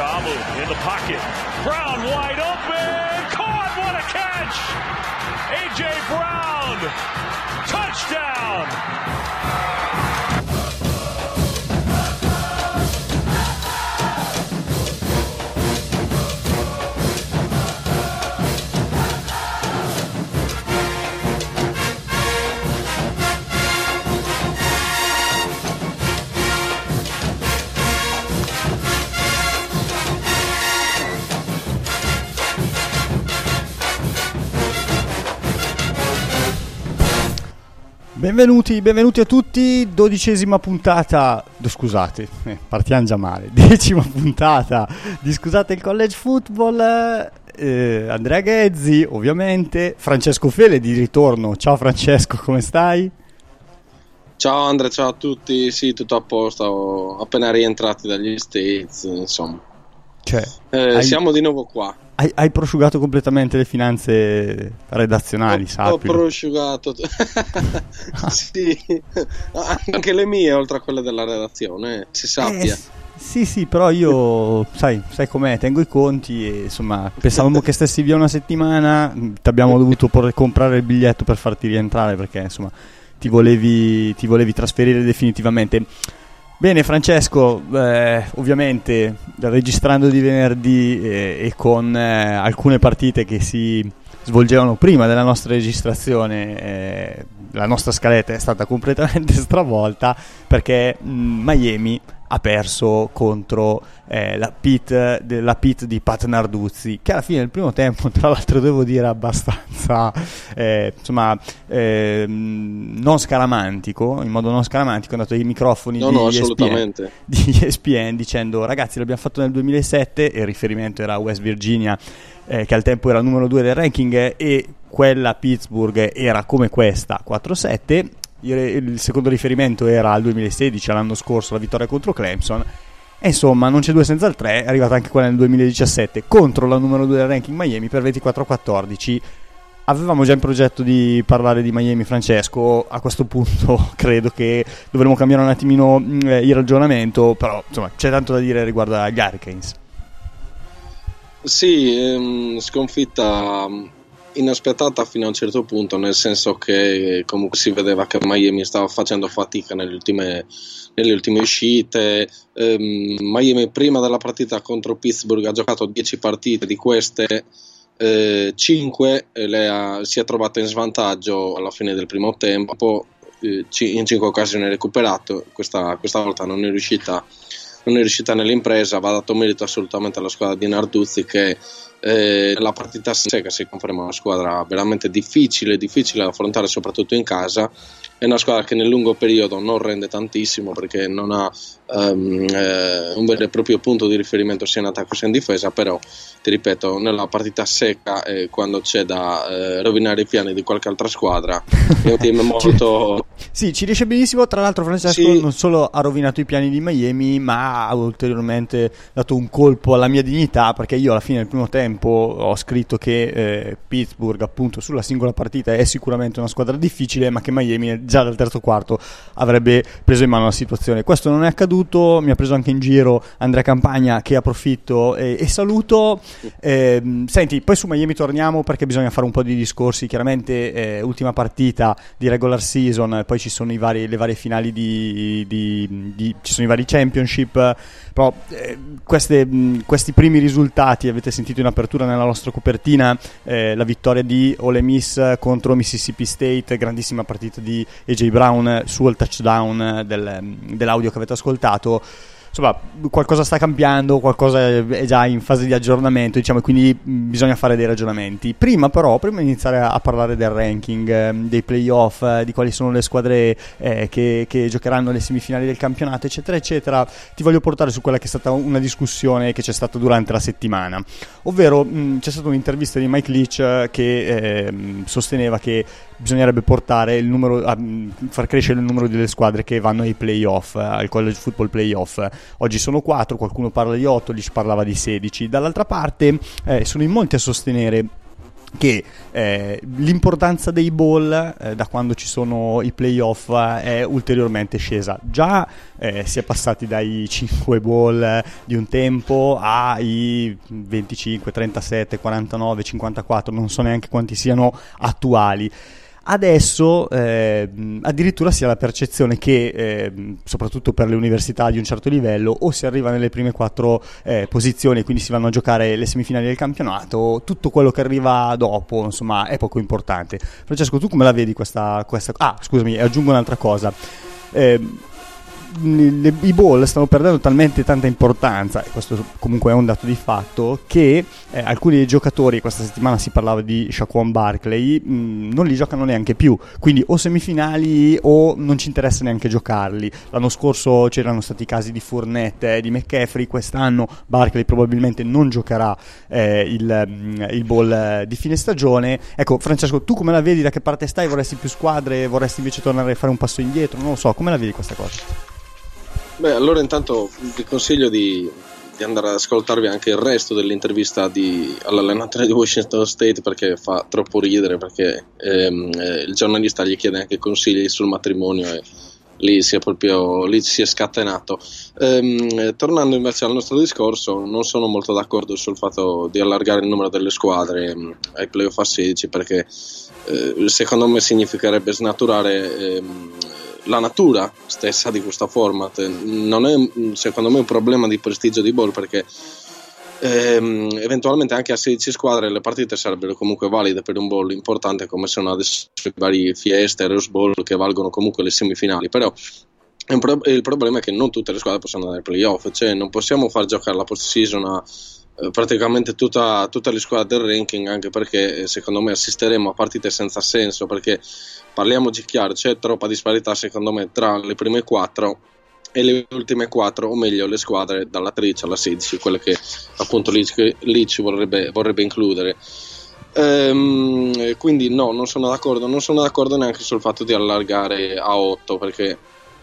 Kamu in the pocket. Brown wide open. Caught. What a catch. A.J. Brown. Touchdown. Benvenuti a tutti, 12ª puntata, scusate, partiamo già male, 10ª puntata di Scusate il College Football, Andrea Ghezzi ovviamente, Francesco Fele di ritorno, ciao Francesco, come stai? Ciao Andrea, ciao a tutti, sì tutto a posto, appena rientrati dagli States, insomma, siamo di nuovo qua. Hai prosciugato completamente le finanze redazionali, Ho prosciugato sì, anche le mie oltre a quelle della redazione, si sappia. Sì, però io sai com'è, tengo i conti e insomma pensavamo che stessi via una settimana, ti abbiamo dovuto comprare il biglietto per farti rientrare perché insomma ti volevi trasferire definitivamente. Bene Francesco, ovviamente registrando di venerdì e con alcune partite che si svolgevano prima della nostra registrazione, la nostra scaletta è stata completamente stravolta perché Miami ha perso contro la Pitt di Pat Narduzzi, che alla fine del primo tempo, tra l'altro devo dire abbastanza non scaramantico, in modo non scaramantico, è andato ai microfoni di ESPN dicendo: ragazzi, l'abbiamo fatto nel 2007, e il riferimento era West Virginia, che al tempo era il numero 2 del ranking, e quella Pittsburgh era come questa 4-7. Il secondo riferimento era al 2016, all'anno scorso, la vittoria contro Clemson, e insomma non c'è due senza il tre, è arrivata anche quella nel 2017 contro la numero 2 del ranking Miami per 24-14. Avevamo già in progetto di parlare di Miami, Francesco, a questo punto credo che dovremmo cambiare un attimino il ragionamento, però insomma c'è tanto da dire riguardo agli Hurricanes. Sì, sconfitta inaspettata fino a un certo punto, nel senso che comunque si vedeva che Miami stava facendo fatica nelle ultime uscite. Miami prima della partita contro Pittsburgh ha giocato 10 partite, di queste 5 si è trovata in svantaggio alla fine del primo tempo, in 5 occasioni ha recuperato, questa volta non è riuscita nell'impresa. Va dato merito assolutamente alla squadra di Narduzzi, che la partita secca si conferma una squadra veramente difficile da affrontare, soprattutto in casa. È una squadra che nel lungo periodo non rende tantissimo perché non ha un vero e proprio punto di riferimento sia in attacco sia in difesa, però ti ripeto, nella partita secca, quando c'è da rovinare i piani di qualche altra squadra, è un team molto... Sì, ci riesce benissimo. Tra l'altro Francesco non solo ha rovinato i piani di Miami, ma ha ulteriormente dato un colpo alla mia dignità, perché io alla fine del primo tempo ho scritto che Pittsburgh appunto sulla singola partita è sicuramente una squadra difficile, ma che Miami già dal terzo quarto avrebbe preso in mano la situazione. Questo non è accaduto, mi ha preso anche in giro Andrea Campagna, che approfitto e saluto. Senti, poi su Miami torniamo perché bisogna fare un po' di discorsi. Chiaramente ultima partita di regular season, poi ci sono le varie finali ci sono i vari championship, però questi primi risultati, avete sentito in apertura nella nostra copertina la vittoria di Ole Miss contro Mississippi State, grandissima partita di A.J. Brown sul touchdown dell'audio che avete ascoltato. Insomma, qualcosa sta cambiando, qualcosa è già in fase di aggiornamento, diciamo, e quindi bisogna fare dei ragionamenti. Prima di iniziare a parlare del ranking, dei playoff, di quali sono le squadre che giocheranno le semifinali del campionato, eccetera eccetera, ti voglio portare su quella che è stata una discussione che c'è stata durante la settimana, ovvero c'è stata un'intervista di Mike Leach che sosteneva che bisognerebbe portare far crescere il numero delle squadre che vanno ai playoff, al college football playoff. Oggi sono 4, qualcuno parla di 8, Leach parlava di 16. Dall'altra parte sono in molti a sostenere che l'importanza dei bowl da quando ci sono i playoff è ulteriormente scesa. Già si è passati dai 5 bowl di un tempo ai 25, 37, 49, 54, non so neanche quanti siano attuali. Adesso addirittura si ha la percezione che soprattutto per le università di un certo livello o si arriva nelle prime 4 posizioni e quindi si vanno a giocare le semifinali del campionato, tutto quello che arriva dopo insomma è poco importante. Francesco, tu come la vedi questa... Ah, scusami, aggiungo un'altra cosa. I bowl stanno perdendo talmente tanta importanza, e questo comunque è un dato di fatto, che alcuni dei giocatori, questa settimana si parlava di Saquon Barkley, non li giocano neanche più, quindi o semifinali o non ci interessa neanche giocarli. L'anno scorso c'erano stati casi di Fournette e di McCaffrey, quest'anno Barkley probabilmente non giocherà il bowl di fine stagione. Ecco, Francesco, tu come la vedi? Da che parte stai? Vorresti più squadre? Vorresti invece tornare a fare un passo indietro? Non lo so, come la vedi questa cosa? Beh, allora intanto vi consiglio di andare ad ascoltarvi anche il resto dell'intervista all'allenatore di Washington State, perché fa troppo ridere, perché il giornalista gli chiede anche consigli sul matrimonio e lì si è scatenato. Tornando invece al nostro discorso, non sono molto d'accordo sul fatto di allargare il numero delle squadre ai playoff a 16, perché secondo me significherebbe snaturare la natura stessa di questo format. Non è secondo me un problema di prestigio di bowl, perché eventualmente anche a 16 squadre le partite sarebbero comunque valide per un bowl importante, come sono adesso i vari Fiesta e Rose Bowl, che valgono comunque le semifinali. Però il problema è che non tutte le squadre possono andare ai playoff, cioè non possiamo far giocare la post season a praticamente tutte le squadre del ranking, anche perché secondo me assisteremo a partite senza senso, perché parliamoci chiaro, c'è troppa disparità secondo me tra le prime 4 e le ultime 4, o meglio le squadre dalla 13 alla 16, quelle che appunto lì ci vorrebbe includere. Quindi no, non sono d'accordo neanche sul fatto di allargare a 8, perché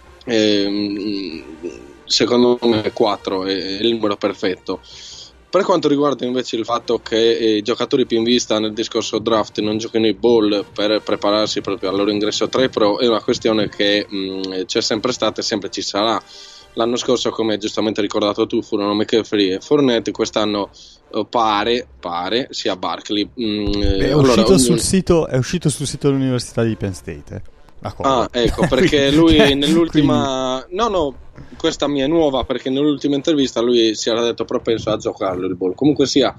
secondo me 4 è il numero perfetto. Per quanto riguarda invece il fatto che i giocatori più in vista nel discorso draft non giocano i bowl per prepararsi proprio al loro ingresso a 3 Pro, è una questione che c'è sempre stata e sempre ci sarà. L'anno scorso, come giustamente ricordato tu, furono McCaffrey e Fournette. Quest'anno pare sia Barkley. È uscito sul sito dell'Università di Penn State. Ecco, perché lui nell'ultima no, questa mia è nuova, perché nell'ultima intervista lui si era detto propenso a giocarlo il ball. Comunque sia,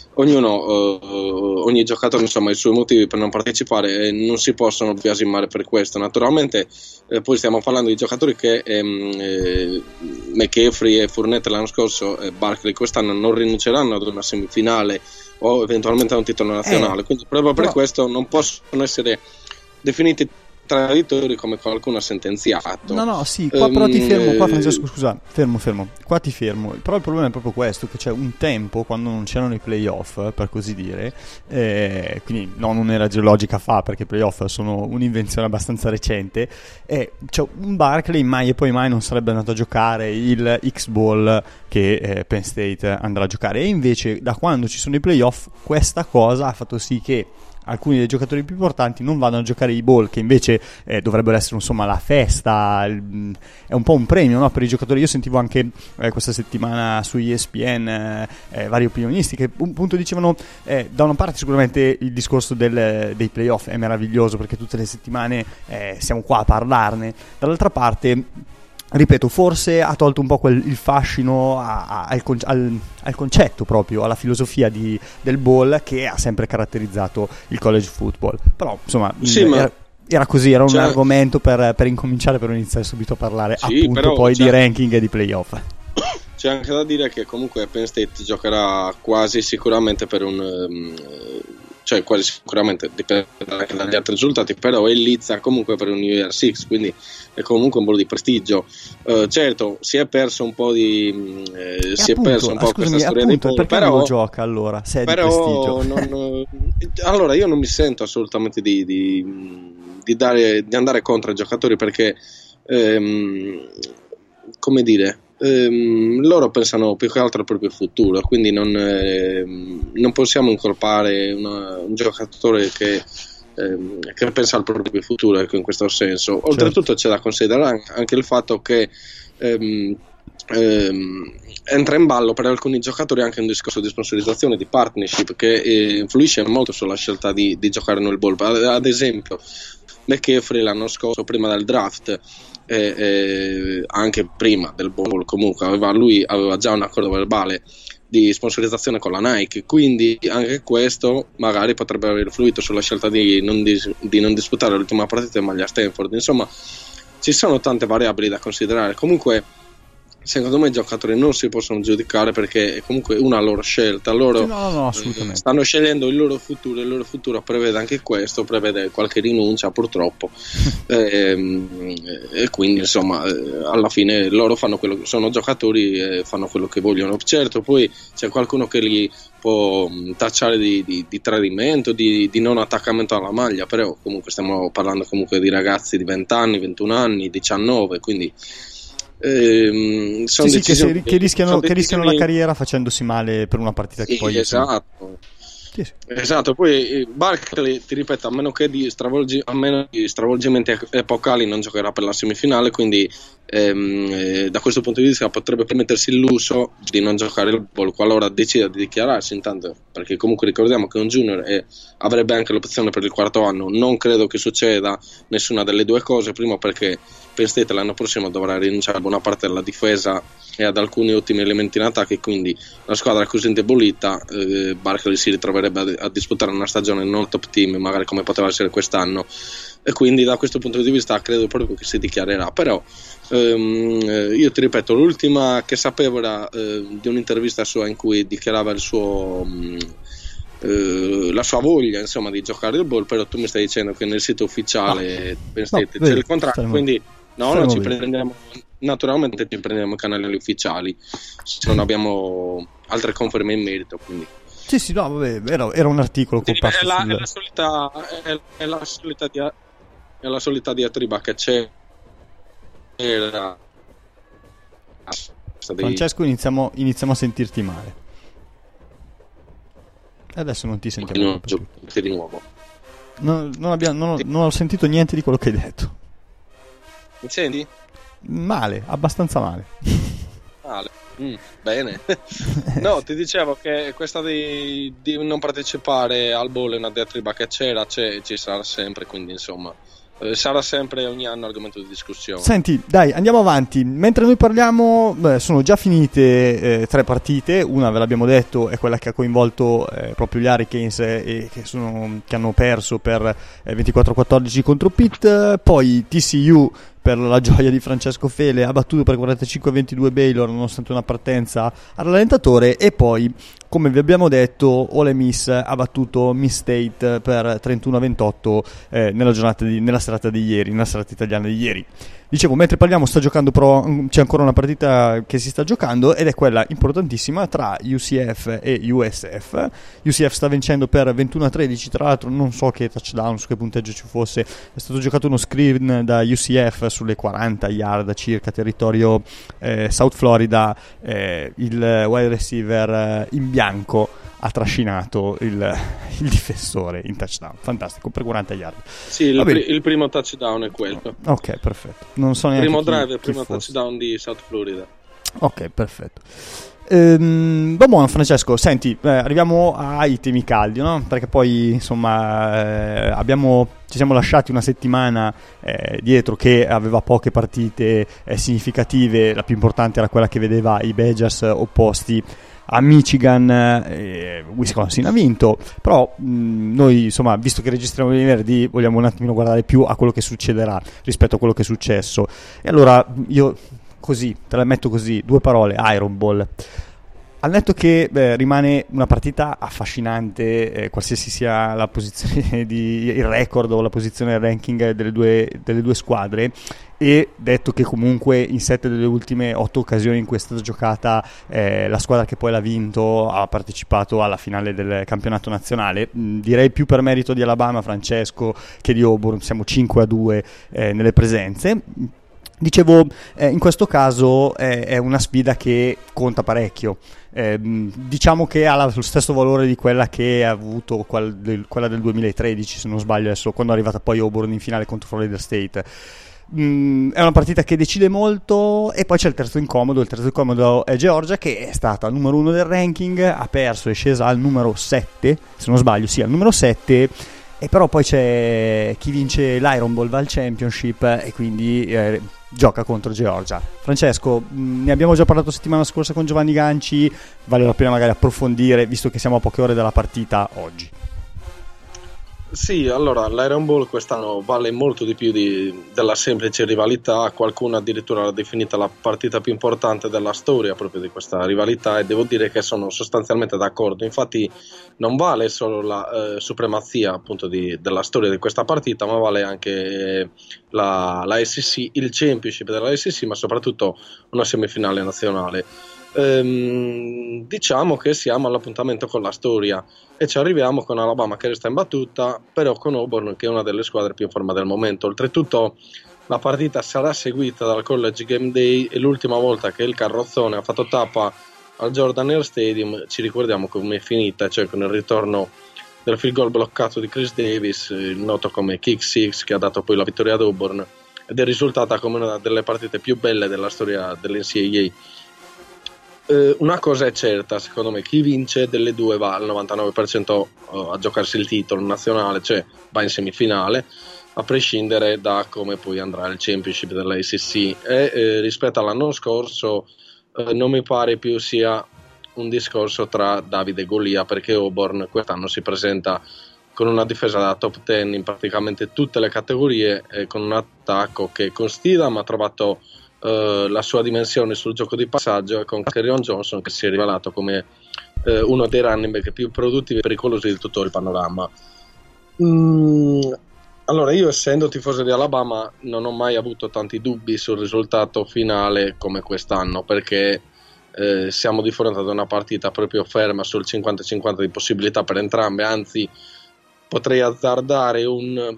ogni giocatore insomma ha i suoi motivi per non partecipare e non si possono biasimare per questo. Naturalmente poi stiamo parlando di giocatori che McCaffrey e Fournette l'anno scorso e Barkley quest'anno non rinunceranno ad una semifinale o eventualmente a un titolo nazionale, quindi proprio per questo non possono essere definiti traditori come qualcuno ha sentenziato. No, sì, qua però ti fermo, qua Francesco, scusa, fermo, qua ti fermo. Però il problema è proprio questo, che c'è un tempo, quando non c'erano i playoff, per così dire, quindi non un'era geologica fa, perché i playoff sono un'invenzione abbastanza recente, cioè un Barkley mai e poi mai non sarebbe andato a giocare il X-Ball che Penn State andrà a giocare, e invece da quando ci sono i playoff questa cosa ha fatto sì che alcuni dei giocatori più importanti non vanno a giocare i bowl, che invece dovrebbero essere insomma la festa, è un po' un premio, no, per i giocatori. Io sentivo anche questa settimana su ESPN vari opinionisti che appunto dicevano da una parte sicuramente il discorso dei playoff è meraviglioso perché tutte le settimane siamo qua a parlarne, dall'altra parte ripeto, forse ha tolto un po' il fascino al concetto proprio, alla filosofia del bowl che ha sempre caratterizzato il college football. Però insomma sì, era così, era un argomento per incominciare, per iniziare subito a parlare appunto poi di ranking e di playoff. C'è anche da dire che comunque Penn State giocherà quasi sicuramente per cioè quasi sicuramente, dipende anche dagli altri risultati, però è lizza comunque per un New Year Six, quindi è comunque un po' di prestigio. Certo, si è perso un po' questa storia dei bowl, perché non lo gioca allora, se è di prestigio? Allora io non mi sento assolutamente di andare contro i giocatori, perché come dire, loro pensano più che altro al proprio futuro, quindi non possiamo incolpare un giocatore che pensa al proprio futuro, ecco, in questo senso. Oltretutto c'è da considerare anche il fatto che entra in ballo per alcuni giocatori anche un discorso di sponsorizzazione, di partnership, che influisce molto sulla scelta di giocare nel ball. Ad esempio McCaffrey l'anno scorso, prima del draft, anche prima del ball, comunque lui aveva già un accordo verbale di sponsorizzazione con la Nike, quindi anche questo magari potrebbe aver influito sulla scelta di non disputare l'ultima partita in maglia Stanford. Insomma, ci sono tante variabili da considerare. Comunque secondo me i giocatori non si possono giudicare, perché è comunque una loro scelta, loro assolutamente. Stanno scegliendo il loro futuro prevede anche questo, prevede qualche rinuncia purtroppo, e quindi insomma alla fine loro fanno quello, sono giocatori e fanno quello che vogliono. Certo, poi c'è qualcuno che li può tacciare di tradimento, di non attaccamento alla maglia, però comunque stiamo parlando comunque di ragazzi di 20 anni, 21 anni, 19, quindi sono decisioni che rischiano la carriera facendosi male per una partita che poi esatto. Poi Barkley, ti ripeto, a meno di stravolgimenti epocali, non giocherà per la semifinale, quindi da questo punto di vista potrebbe permettersi il lusso di non giocare il ball qualora decida di dichiararsi, intanto, perché comunque ricordiamo che è un junior e avrebbe anche l'opzione per il quarto anno. Non credo che succeda nessuna delle due cose, primo perché Penn State l'anno prossimo dovrà rinunciare a buona parte della difesa e ad alcuni ottimi elementi in attacco, e quindi la squadra così indebolita, Barkley si ritroverebbe a disputare una stagione non top team, magari come poteva essere quest'anno, e quindi da questo punto di vista credo proprio che si dichiarerà. Però io ti ripeto, l'ultima che sapevo era di un'intervista sua in cui dichiarava il suo la sua voglia, insomma, di giocare il ball. Però tu mi stai dicendo che nel sito ufficiale Penn State c'è il contratto, quindi non ci prendiamo, naturalmente ci prendiamo i canali ufficiali se non abbiamo altre conferme in merito, quindi sì, no, vabbè, era un articolo comparso è la solita diatriba che c'è. Francesco, iniziamo a sentirti male. Adesso non ti sentiamo più. Di nuovo. Non ho sentito niente di quello che hai detto. Mi senti? Male, abbastanza male. Bene. No, ti dicevo che questa di non partecipare al ball è una diatriba che ci sarà sempre, quindi insomma sarà sempre ogni anno argomento di discussione. Senti, dai, andiamo avanti. Mentre noi parliamo, sono già finite 3 partite. Una, ve l'abbiamo detto, è quella che ha coinvolto proprio gli Hurricanes che hanno perso per 24-14 contro Pitt. Poi TCU, per la gioia di Francesco Fele, ha battuto per 45-22 Baylor nonostante una partenza al rallentatore. E poi, come vi abbiamo detto, Ole Miss ha battuto Miss State per 31-28 nella serata di ieri, nella serata italiana di ieri. Dicevo, mentre parliamo sta giocando, però c'è ancora una partita che si sta giocando, ed è quella importantissima tra UCF e USF. UCF sta vincendo per 21-13, tra l'altro non so che touchdown, su che punteggio ci fosse. È stato giocato uno screen da UCF sulle 40 yard circa, territorio South Florida. Il wide receiver in bianco ha trascinato il difensore in touchdown, fantastico, per 40 yard. Sì, il primo touchdown è quello. Ok, perfetto. Non so neanche primo drive, il primo touchdown di South Florida. Ok, perfetto. Va buono, Francesco. Senti, arriviamo ai temi caldi, no? Perché poi insomma ci siamo lasciati una settimana dietro che aveva poche partite significative. La più importante era quella che vedeva i Badgers opposti a Michigan. Wisconsin ha vinto, però noi insomma, visto che registriamo venerdì, vogliamo un attimino guardare più a quello che succederà rispetto a quello che è successo. E allora io così te la metto così, 2 parole: Iron Bowl. Al netto che rimane una partita affascinante, qualsiasi sia la posizione il record o la posizione del ranking delle due squadre, e detto che comunque in 7 delle ultime 8 occasioni in cui è stata giocata la squadra che poi l'ha vinto ha partecipato alla finale del campionato nazionale, direi più per merito di Alabama, Francesco, che di Auburn. Siamo 5-2 nelle presenze. Dicevo, in questo caso è una sfida che conta parecchio. Diciamo che ha lo stesso valore di quella che ha avuto quella del 2013, se non sbaglio, adesso, quando è arrivata poi Auburn in finale contro Florida State. È una partita che decide molto, e poi c'è il terzo incomodo. Il terzo incomodo è Georgia, che è stata al numero 1 del ranking, ha perso, è scesa al numero 7, se non sbaglio, sì, al numero 7. E però poi c'è chi vince l'Iron Bowl, va al Championship, e quindi gioca contro Georgia. Francesco, ne abbiamo già parlato settimana scorsa con Giovanni Ganci, vale la pena magari approfondire, visto che siamo a poche ore dalla partita oggi. Sì, allora l'Iron Bowl quest'anno vale molto di più della semplice rivalità. Qualcuno addirittura l'ha definita la partita più importante della storia proprio di questa rivalità, e devo dire che sono sostanzialmente d'accordo. Infatti non vale solo la supremazia appunto della storia di questa partita, ma vale anche la SEC, il championship della SEC, ma soprattutto una semifinale nazionale. Diciamo che siamo all'appuntamento con la storia, e ci arriviamo con Alabama che resta imbattuta, però con Auburn che è una delle squadre più in forma del momento. Oltretutto la partita sarà seguita dal College Game Day, e l'ultima volta che il carrozzone ha fatto tappa al Jordan Air Stadium ci ricordiamo come è finita, cioè con il ritorno del field goal bloccato di Chris Davis, noto come Kick Six, che ha dato poi la vittoria ad Auburn, ed è risultata come una delle partite più belle della storia dell'NCAA. Una cosa è certa, secondo me: chi vince delle due va al 99% a giocarsi il titolo nazionale, cioè va in semifinale, a prescindere da come poi andrà il championship della SEC. E rispetto all'anno scorso non mi pare più sia un discorso tra Davide e Golia, perché Auburn quest'anno si presenta con una difesa da top 10 in praticamente tutte le categorie, e con un attacco che con Steedham ha trovato la sua dimensione sul gioco di passaggio, e con Kerryon Johnson che si è rivelato come uno dei running back più produttivi e pericolosi di tutto il panorama. Allora, io essendo tifoso di Alabama non ho mai avuto tanti dubbi sul risultato finale come quest'anno, perché siamo di fronte ad una partita proprio ferma sul 50-50 di possibilità per entrambe, anzi potrei azzardare un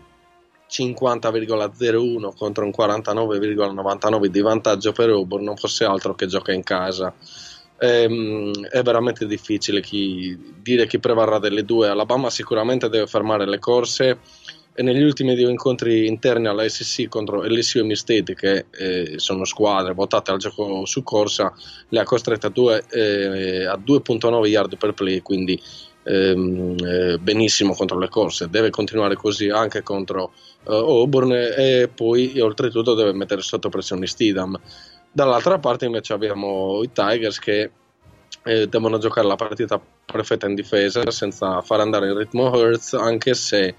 50,01 contro un 49,99 di vantaggio per Auburn, non fosse altro che gioca in casa. È veramente difficile dire chi prevarrà delle due. Alabama sicuramente deve fermare le corse, e negli ultimi due incontri interni alla SEC contro LSU e Miami, che sono squadre votate al gioco su corsa, le ha costrette a 2.9 yard per play, quindi benissimo contro le corse. Deve continuare così anche contro Auburn, e poi oltretutto deve mettere sotto pressione Steedham. Dall'altra parte invece abbiamo i Tigers che devono giocare la partita perfetta in difesa senza far andare il ritmo Hurts, anche se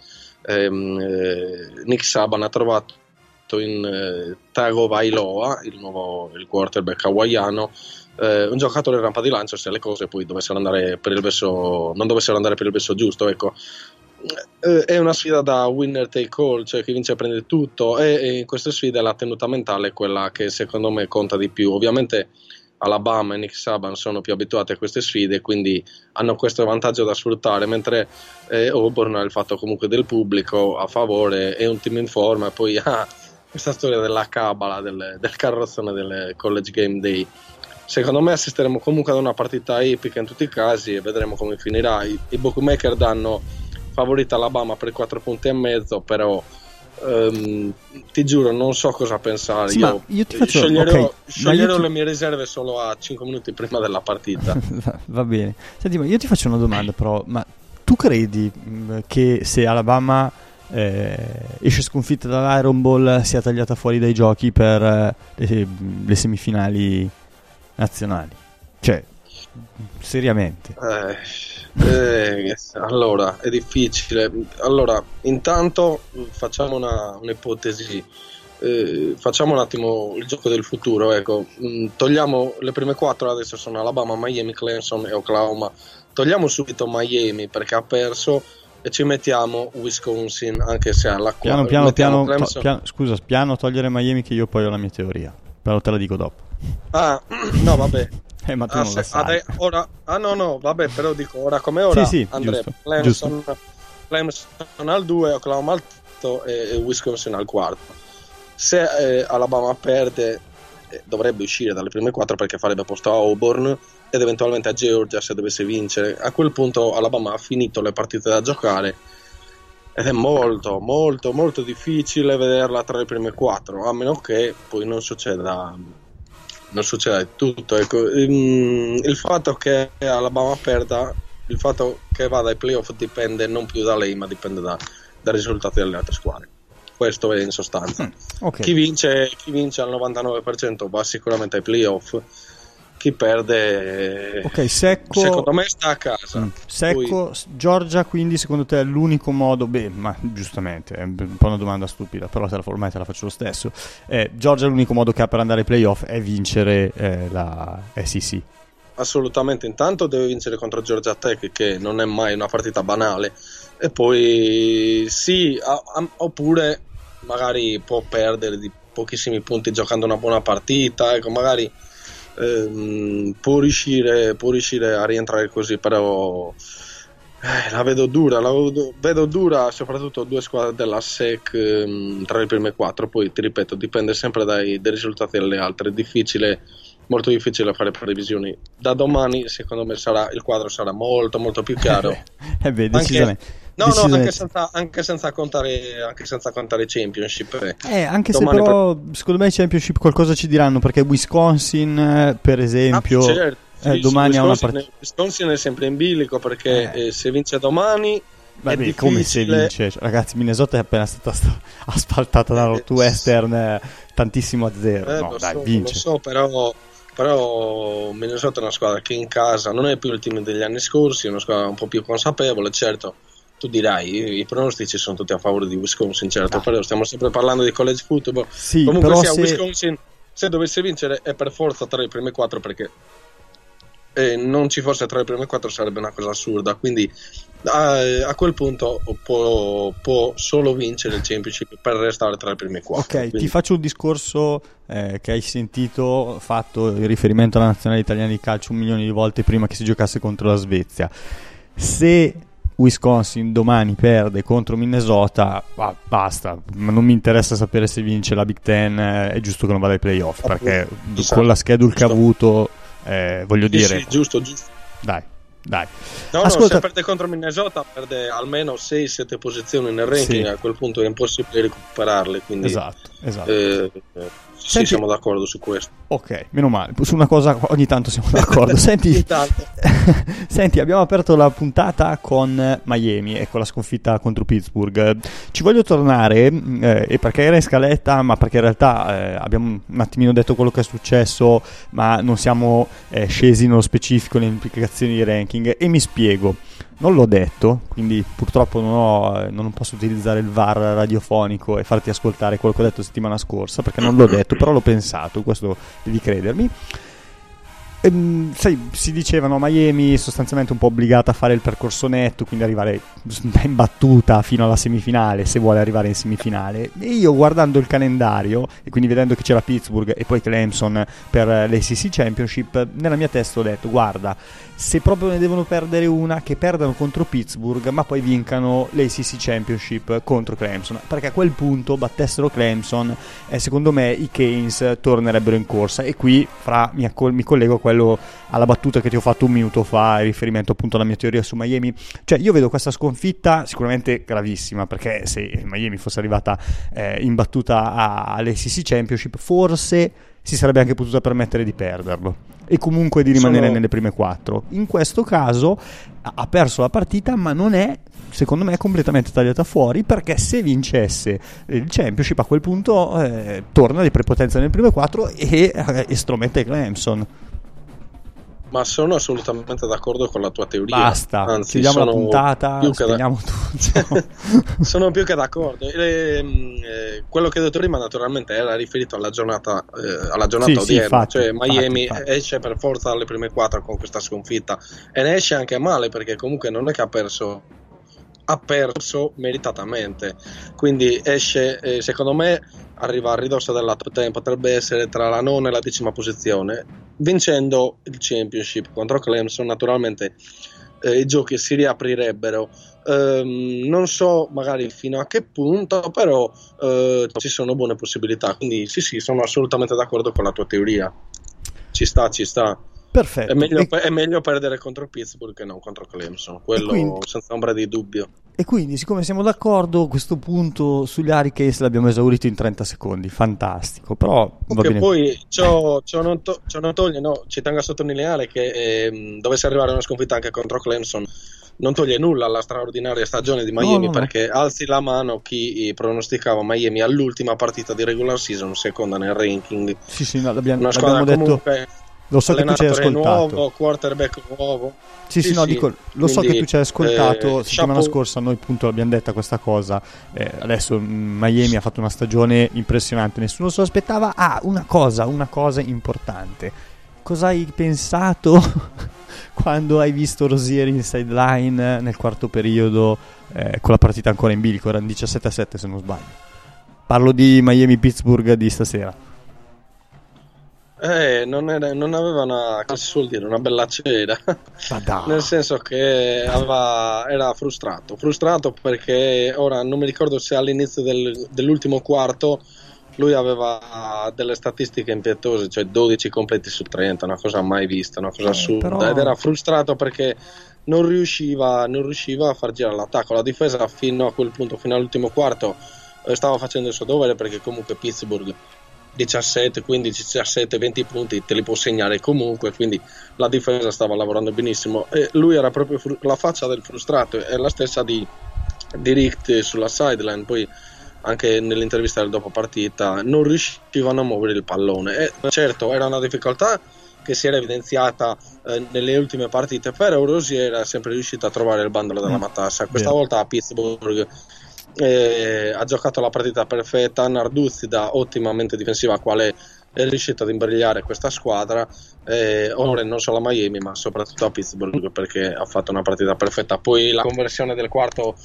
Nick Saban ha trovato in Tagovailoa, il quarterback hawaiano, un giocatore in rampa di lancio se le cose poi non dovessero andare per il verso giusto, ecco. È una sfida da winner take all, cioè chi vince prende tutto, e in queste sfide la tenuta mentale è quella che secondo me conta di più. Ovviamente Alabama e Nick Saban sono più abituati a queste sfide, quindi hanno questo vantaggio da sfruttare, mentre Auburn ha il fatto comunque del pubblico a favore, è un team in forma, e poi ha questa storia della cabala del carrozzone del College Game Day. Secondo me assisteremo comunque ad una partita epica in tutti i casi, e vedremo come finirà. I bookmaker danno favorita Alabama per 4,5 punti, però ti giuro non so cosa pensare. Sì, io ti faccio, sceglierò le mie riserve solo a 5 minuti prima della partita. Va bene. Senti, ma io ti faccio una domanda però, ma tu credi che se Alabama esce sconfitta dall'Iron Bowl sia tagliata fuori dai giochi per le semifinali nazionali? Cioè, seriamente? Allora è difficile. Allora, intanto facciamo un'ipotesi, facciamo un attimo il gioco del futuro, ecco. Togliamo le prime 4, adesso sono Alabama, Miami, Clemson e Oklahoma. Togliamo subito Miami perché ha perso, e ci mettiamo Wisconsin, anche se alla scusa, piano togliere Miami, che io poi ho la mia teoria, però te la dico dopo. No, vabbè. Ma tu non la sai. No, vabbè, però dico ora come ora. Sì, Andrea, Clemson al 2, Oklahoma al 3 e Wisconsin al 4. Se Alabama perde, dovrebbe uscire dalle prime 4 perché farebbe posto a Auburn ed eventualmente a Georgia se dovesse vincere. A quel punto Alabama ha finito le partite da giocare ed è molto molto molto difficile vederla tra le prime 4, a meno che poi non succeda tutto. Ecco, il fatto che Alabama perda, il fatto che vada ai playoff dipende non più da lei, ma dipende dai risultati delle altre squadre. Questo è in sostanza. Okay. Chi vince al 99% va sicuramente ai playoff. Chi perde, secco, secondo me sta a casa. Secco. Poi, Georgia, quindi secondo te è l'unico modo? Beh, ma giustamente è un po' una domanda stupida, però ormai te la faccio lo stesso. Georgia, l'unico modo che ha per andare ai playoff è vincere la SEC. Assolutamente. Intanto deve vincere contro Georgia Tech, che non è mai una partita banale, e poi sì, oppure magari può perdere di pochissimi punti giocando una buona partita, ecco, magari può riuscire a rientrare così, però la vedo dura, soprattutto due squadre della SEC tra le prime 4. Poi ti ripeto, dipende sempre dai risultati delle altre. È difficile, molto difficile fare previsioni. Da domani secondo me il quadro sarà molto molto più chiaro. Decisamente. Anche senza contare i Championship. Anche se però secondo me i Championship qualcosa ci diranno, perché Wisconsin per esempio domani ha una partita. Wisconsin è sempre in bilico perché se vince domani come se vince, ragazzi, Minnesota è appena stata asfaltata da Northwestern tantissimo a 0. Vince. Lo so, però Minnesota è una squadra che in casa non è più il team degli anni scorsi, è una squadra un po' più consapevole. Certo, tu dirai i pronostici sono tutti a favore di Wisconsin, certo, però stiamo sempre parlando di college football. Sì, comunque però Wisconsin, se dovesse vincere, è per forza tra le prime 4, perché non ci fosse tra le prime 4 sarebbe una cosa assurda. Quindi a quel punto può solo vincere il Championship per restare tra le prime 4. Quindi ti faccio un discorso che hai sentito fatto in riferimento alla nazionale italiana di calcio 1 milione di volte prima che si giocasse contro la Svezia. Se Wisconsin domani perde contro Minnesota, basta, non mi interessa sapere se vince la Big Ten, è giusto che non vada ai playoff, perché con la schedule che ha avuto voglio dire sì, giusto. Dai. Se perde contro Minnesota perde almeno 6-7 posizioni nel ranking, a quel punto è impossibile recuperarle, quindi esatto. Sì, siamo d'accordo su questo. Ok, meno male, su una cosa ogni tanto siamo d'accordo. Senti, abbiamo aperto la puntata con Miami e con la sconfitta contro Pittsburgh. Ci voglio tornare, e perché era in scaletta, ma perché in realtà abbiamo un attimino detto quello che è successo, ma non siamo scesi nello specifico nelle implicazioni di ranking, e mi spiego. Non l'ho detto, quindi purtroppo non posso utilizzare il VAR radiofonico e farti ascoltare quello che ho detto settimana scorsa, perché non l'ho detto, però l'ho pensato, questo devi credermi. Sai, si dicevano Miami sostanzialmente un po' obbligata a fare il percorso netto, quindi arrivare in battuta fino alla semifinale, se vuole arrivare in semifinale. E io, guardando il calendario e quindi vedendo che c'era Pittsburgh e poi Clemson per l'ACC Championship, nella mia testa ho detto: guarda, se proprio ne devono perdere una, che perdano contro Pittsburgh ma poi vincano l'ACC Championship contro Clemson, perché a quel punto battessero Clemson e secondo me i Canes tornerebbero in corsa. E qui mi collego a quello, alla battuta che ti ho fatto un minuto fa in riferimento appunto alla mia teoria su Miami. Cioè, io vedo questa sconfitta sicuramente gravissima, perché se Miami fosse arrivata in battuta all'ACC Championship, forse si sarebbe anche potuta permettere di perderlo e comunque di rimanere nelle prime 4. In questo caso ha perso la partita, ma non è, secondo me, completamente tagliata fuori, perché se vincesse il Championship a quel punto torna di prepotenza nelle prime 4 e estromette Clemson. Ma sono assolutamente d'accordo con la tua teoria. Basta, anzi, chiudiamo la puntata, spieghiamo tutto. Sono più che d'accordo. Quello che ho detto prima naturalmente era riferito alla giornata odierna. Sì, infatti, cioè Miami esce per forza dalle prime 4 con questa sconfitta, e ne esce anche male, perché comunque non è che ha perso meritatamente, quindi esce, secondo me arriva a ridosso della top 10, potrebbe essere tra la 9ª e la 10ª posizione, vincendo il Championship contro Clemson. Naturalmente i giochi si riaprirebbero Non so magari fino a che punto, però ci sono buone possibilità, quindi sì, sono assolutamente d'accordo con la tua teoria. Ci sta. Perfetto. È meglio perdere contro Pittsburgh che non contro Clemson, quello senza ombra di dubbio. E quindi, siccome siamo d'accordo, questo punto sugli Hurricanes l'abbiamo esaurito in 30 secondi, fantastico, però va bene. Poi ciò non toglie, no, ci tengo a sottolineare che dovesse arrivare una sconfitta anche contro Clemson, non toglie nulla alla straordinaria stagione di Miami, perché alzi la mano chi pronosticava Miami all'ultima partita di regular season, seconda nel ranking. Sì, no, l'abbiamo detto. Lo so che tu ci hai ascoltato. Nuovo, quarterback nuovo. Dico, lo so che tu ci hai ascoltato. Settimana scorsa noi appunto l'abbiamo detta questa cosa. Adesso Miami ha fatto una stagione impressionante, nessuno se lo aspettava. Una cosa importante. Cosa hai pensato quando hai visto Rozier in sideline nel quarto periodo con la partita ancora in bilico? Era 17-7 se non sbaglio. Parlo di Miami-Pittsburgh di stasera. Non aveva come si suol dire, una bella cena, nel senso che era frustrato perché ora non mi ricordo se all'inizio dell'ultimo quarto lui aveva delle statistiche impietose, cioè 12 completi su 30, una cosa mai vista, una cosa assurda, ed era frustrato perché non riusciva a far girare l'attacco. La difesa fino a quel punto, fino all'ultimo quarto, stava facendo il suo dovere, perché comunque Pittsburgh 17, 15, 17, 20 punti te li può segnare comunque, quindi la difesa stava lavorando benissimo e lui era proprio la faccia del frustrato, è la stessa di Richt sulla sideline. Poi anche nell'intervista del dopo partita non riuscivano a muovere il pallone, e certo era una difficoltà che si era evidenziata nelle ultime partite, però Rozier era sempre riuscito a trovare il bandolo della matassa. Questa volta a Pittsburgh ha giocato la partita perfetta. Narduzzi, da ottima mente difensiva, quale è riuscito ad imbrigliare questa squadra, ora non solo a Miami ma soprattutto a Pittsburgh, perché ha fatto una partita perfetta. Poi la conversione del quarto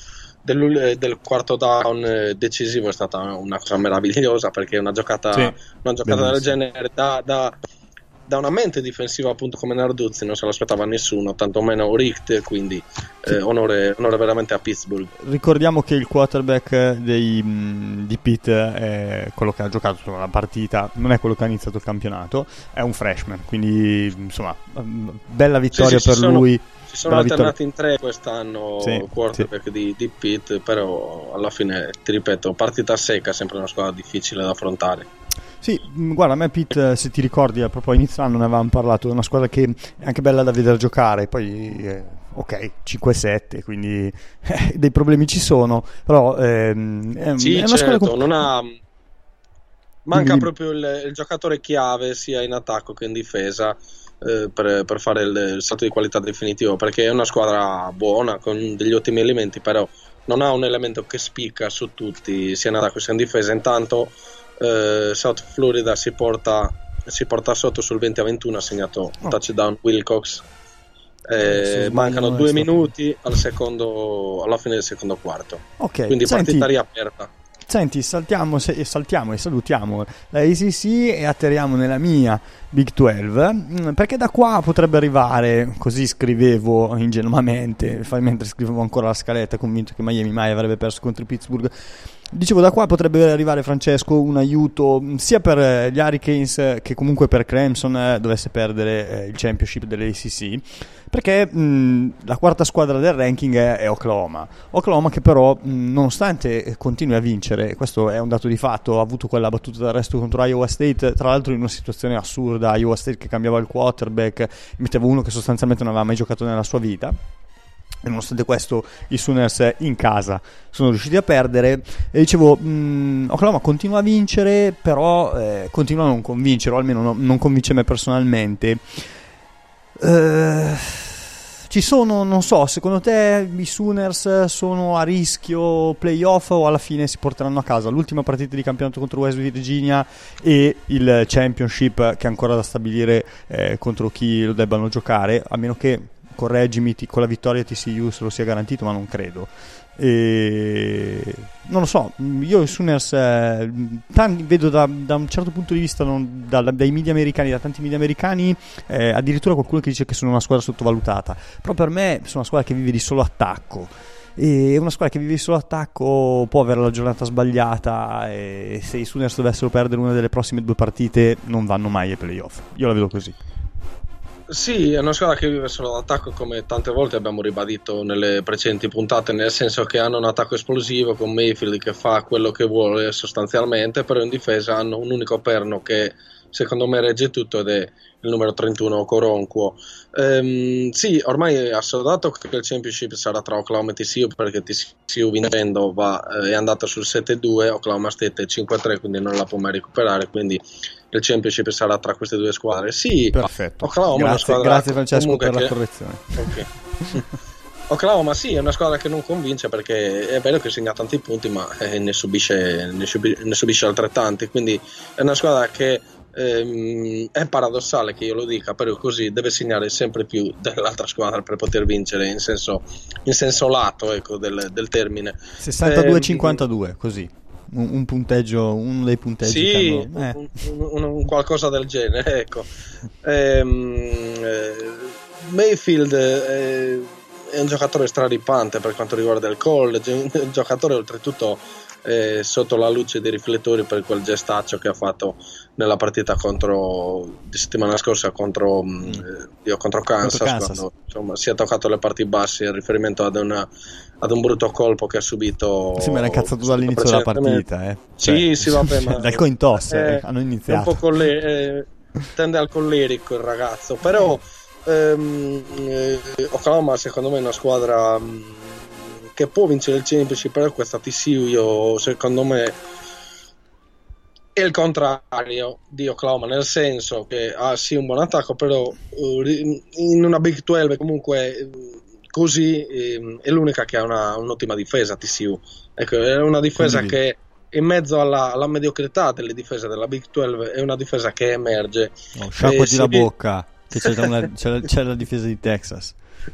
down decisivo è stata una cosa meravigliosa, perché una giocata del genere da una mente difensiva appunto come Narduzzi non se l'aspettava nessuno, tantomeno Richt, quindi onore veramente a Pittsburgh. Ricordiamo che il quarterback di Pitt è quello che ha giocato la partita, non è quello che ha iniziato il campionato, è un freshman, quindi insomma bella vittoria per lui. Si sono alternati in 3 quest'anno quarterback di Pitt, però alla fine, ti ripeto, partita secca, sempre una squadra difficile da affrontare. Sì, guarda, a me Pitt, se ti ricordi, proprio a inizio anno ne avevamo parlato, è una squadra che è anche bella da vedere giocare, poi ok, 5-7, quindi dei problemi ci sono, però è una squadra manca proprio il giocatore chiave sia in attacco che in difesa, per fare il salto di qualità definitivo, perché è una squadra buona con degli ottimi elementi, però non ha un elemento che spicca su tutti, sia in attacco sia in difesa. Intanto South Florida si porta sotto sul 20-21, ha segnato un touchdown Wilcox, mancano 2 minuti alla fine del secondo quarto, quindi partita riaperta. Senti, saltiamo e salutiamo la ACC e atterriamo nella mia Big 12, perché da qua potrebbe arrivare, così scrivevo ingenuamente mentre scrivevo ancora la scaletta, convinto che Miami mai avrebbe perso contro Pittsburgh. Dicevo, da qua potrebbe arrivare, Francesco, un aiuto sia per gli Hurricanes che comunque per Clemson dovesse perdere il championship dell'ACC, perché la quarta squadra del ranking è Oklahoma che però nonostante continui a vincere, questo è un dato di fatto, ha avuto quella battuta d'arresto contro Iowa State, tra l'altro in una situazione assurda, Iowa State che cambiava il quarterback, metteva uno che sostanzialmente non aveva mai giocato nella sua vita. E nonostante questo i Sooners in casa sono riusciti a perdere, e dicevo, Oklahoma continua a vincere, però continua a non convincere, o almeno non convince me personalmente. Ci sono, non so, secondo te i Sooners sono a rischio playoff o alla fine si porteranno a casa l'ultima partita di campionato contro West Virginia e il championship che è ancora da stabilire contro chi lo debbano giocare, a meno che, correggimi, con la vittoria TCU se lo sia garantito, ma non credo. Non lo so, io i Sooners vedo da un certo punto di vista, dai media americani, da tanti media americani, addirittura qualcuno che dice che sono una squadra sottovalutata, però per me sono una squadra che vive di solo attacco, e una squadra che vive solo attacco può avere la giornata sbagliata, e se i Sooners dovessero perdere una delle prossime 2 partite non vanno mai ai playoff. Io la vedo così. Sì, è una squadra che vive solo d'attacco, come tante volte abbiamo ribadito nelle precedenti puntate, nel senso che hanno un attacco esplosivo con Mayfield che fa quello che vuole sostanzialmente, però in difesa hanno un unico perno che secondo me regge tutto, ed è il numero 31 Okoronkwo. Sì, ormai è assodato che il championship sarà tra Oklahoma e TCU, perché TCU vincendo è andato sul 7-2, Oklahoma State è 5-3, quindi non la può mai recuperare, quindi il championship sarà tra queste 2 squadre. Sì, perfetto. Oklahoma grazie Francesco per la correzione. Okay. Oklahoma sì, è una squadra che non convince, perché è vero che segna tanti punti, ma ne subisce altrettanti, quindi è una squadra che è paradossale che io lo dica, però così deve segnare sempre più dell'altra squadra per poter vincere, in senso lato, ecco, del termine. 62-52, così un punteggio, uno dei punteggi sì, che hanno, un qualcosa del genere, ecco. Mayfield è un giocatore straripante per quanto riguarda il college, un giocatore oltretutto sotto la luce dei riflettori per quel gestaccio che ha fatto nella partita di settimana scorsa contro Kansas, quando insomma si è toccato le parti basse in riferimento ad un brutto colpo che ha subito. Sì, me l'ha incazzato dall'inizio della partita, Sì, vabbè, ma dal coin toss hanno iniziato. È un po' tende al collerico il ragazzo, però Oklahoma secondo me è una squadra che può vincere il championship, però questa TCU secondo me è il contrario di Oklahoma, nel senso che ha sì un buon attacco, però in una Big 12 comunque così è l'unica che ha un'ottima difesa. TCU, ecco, è una difesa che in mezzo alla mediocrità delle difese della Big 12 è una difesa che emerge. Sciacquati la bocca, che c'è la difesa di Texas.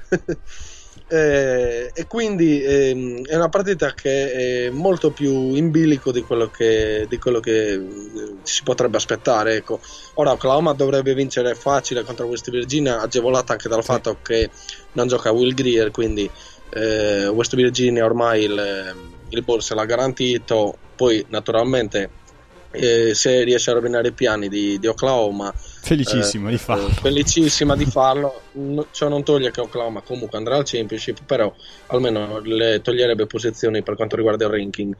E quindi è una partita che è molto più in bilico di quello che si potrebbe aspettare, ecco. Ora Oklahoma dovrebbe vincere facile contro West Virginia, agevolata anche dal fatto che non gioca Will Grier, quindi West Virginia ormai il bowl se l'ha garantito. Poi naturalmente se riesce a rovinare i piani di Oklahoma, felicissima di farlo. Ciò non toglie che Oklahoma comunque andrà al championship, però almeno le toglierebbe posizioni per quanto riguarda il ranking.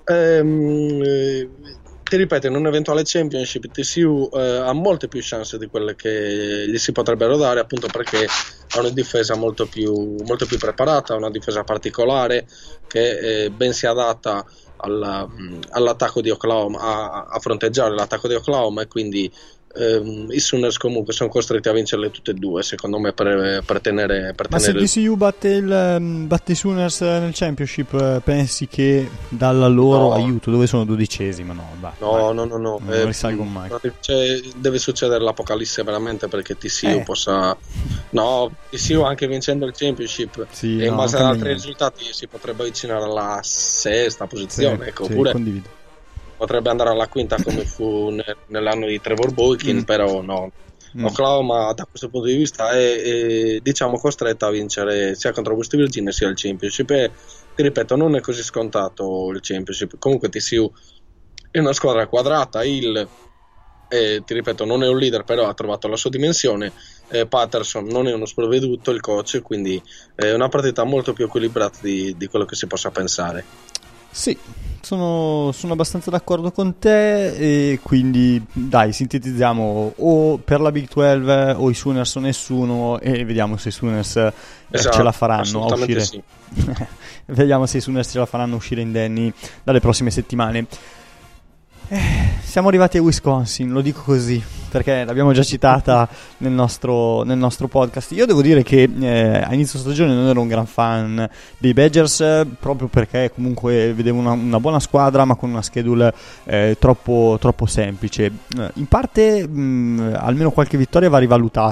Ti ripeto, in un eventuale championship TCU ha molte più chance di quelle che gli si potrebbero dare, appunto perché ha una difesa molto più preparata, una difesa particolare che ben si adatta all'attacco di Oklahoma, a fronteggiare l'attacco di Oklahoma, e quindi i Sooners comunque sono costretti a vincerle tutte e 2, secondo me, per tenere. Ma se TCU batte i Sooners nel championship, pensi che dalla loro aiuto, dove sono 12esima? No, non risalgono mai. Deve succedere l'apocalisse veramente perché TCU possa. No, TCU anche vincendo il championship e in base ad altri risultati si potrebbe avvicinare alla 6ª posizione, ecco, oppure condivido. Potrebbe andare alla 5ª come fu nell'anno di Trevor Boykin, però no. Oklahoma da questo punto di vista è diciamo costretta a vincere sia contro West Virginia sia il championship, e ti ripeto, non è così scontato il championship. Comunque TCU è una squadra quadrata, ti ripeto, non è un leader, però ha trovato la sua dimensione. Patterson non è uno sprovveduto, il coach, quindi è una partita molto più equilibrata di quello che si possa pensare. Sì, sono abbastanza d'accordo con te, e quindi dai, sintetizziamo: o per la Big 12 o i Sooners o nessuno, e vediamo se i Sooners ce la faranno a uscire. Sì. Vediamo se i Sooners ce la faranno uscire indenni dalle prossime settimane. Siamo arrivati a Wisconsin, lo dico così perché l'abbiamo già citata nel nostro podcast. Io devo dire che a inizio stagione non ero un gran fan dei Badgers, proprio perché comunque vedevo una buona squadra ma con una schedule troppo semplice. In parte almeno qualche vittoria va rivalutata,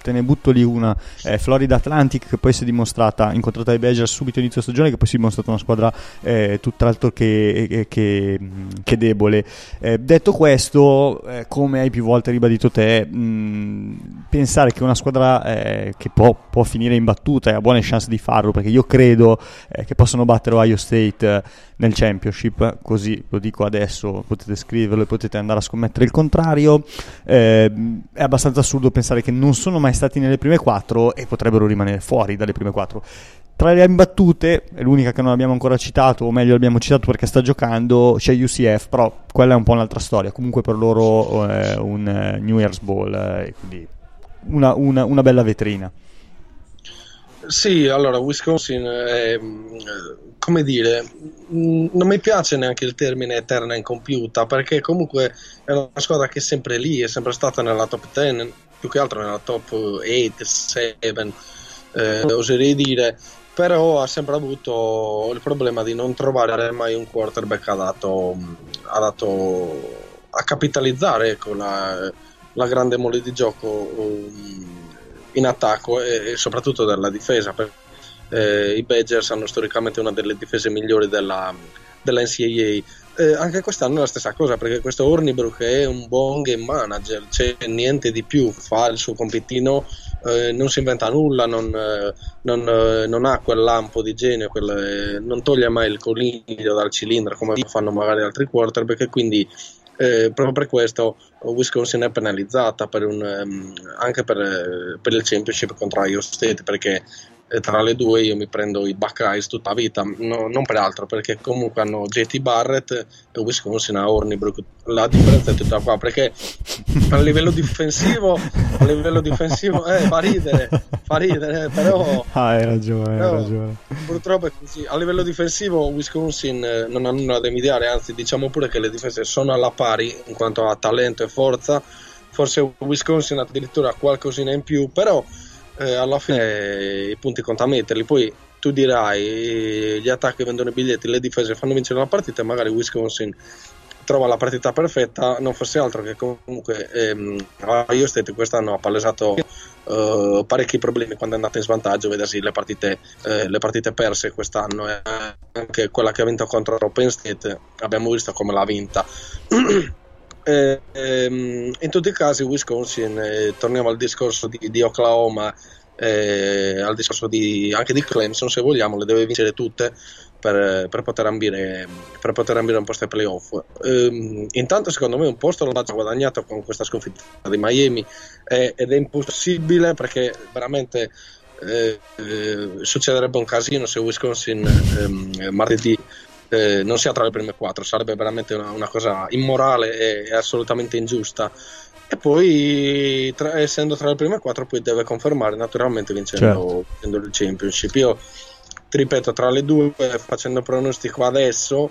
te ne butto lì una, Florida Atlantic, che poi si è dimostrata, incontrata ai Badgers subito inizio stagione, che poi si è dimostrata una squadra tutt'altro che debole. Detto questo, come hai più volte ribadito te, pensare che una squadra che può finire imbattuta e ha buone chance di farlo, perché io credo che possano battere Ohio State nel championship, così lo dico adesso, potete scriverlo e potete andare a scommettere il contrario. È abbastanza assurdo pensare che non sono mai stati nelle prime 4 e potrebbero rimanere fuori dalle prime 4. Tra le imbattute, è l'unica che non abbiamo ancora citato, o meglio l'abbiamo citato perché sta giocando, c'è UCF, però quella è un po' un'altra storia. Comunque per loro un New Year's Bowl, quindi una bella vetrina. Sì, allora Wisconsin è, come dire, non mi piace neanche il termine eterna incompiuta, perché comunque è una squadra che è sempre lì, è sempre stata nella top 10, più che altro nella top 8, 7, oserei dire, però ha sempre avuto il problema di non trovare mai un quarterback adatto a capitalizzare, ecco, la grande mole di gioco in attacco e soprattutto della difesa, perché i Badgers hanno storicamente una delle difese migliori della NCAA. Anche quest'anno è la stessa cosa, perché questo Hornibrook è un buon game manager, c'è niente di più, fa il suo compitino, non si inventa nulla, non ha quel lampo di genio, non toglie mai il coniglio dal cilindro come fanno magari altri quarterback, e quindi proprio per questo Wisconsin è penalizzata anche per il championship contro Iowa State, perché tra le due io mi prendo i Buckeyes tutta la vita, non per altro, perché comunque hanno JT Barrett e Wisconsin a Hornibrook. La differenza è tutta qua, perché a livello difensivo fa ridere, però hai ragione. Purtroppo è così. A livello difensivo Wisconsin non ha nulla da invidiare, anzi diciamo pure che le difese sono alla pari in quanto a talento e forza. Forse Wisconsin addirittura ha qualcosina in più, però alla fine i punti conta metterli. Poi tu dirai gli attacchi vendono i biglietti, le difese fanno vincere la partita, e magari Wisconsin trova la partita perfetta. Non fosse altro che comunque Ohio State quest'anno ha palesato parecchi problemi quando è andata in svantaggio, vedersi le partite perse quest'anno, anche quella che ha vinto contro Penn State abbiamo visto come l'ha vinta. In tutti i casi Wisconsin, torniamo al discorso di Oklahoma, al discorso anche di Clemson, se vogliamo, le deve vincere tutte per poter ambire un posto ai playoff. Intanto secondo me un posto l'ha già guadagnato con questa sconfitta di Miami, ed è impossibile, perché veramente succederebbe un casino se Wisconsin martedì non sia tra le prime 4, sarebbe veramente una cosa immorale e assolutamente ingiusta. E poi essendo tra le prime 4 poi deve confermare naturalmente vincendo il championship. Io ti ripeto, tra le due, facendo pronostico adesso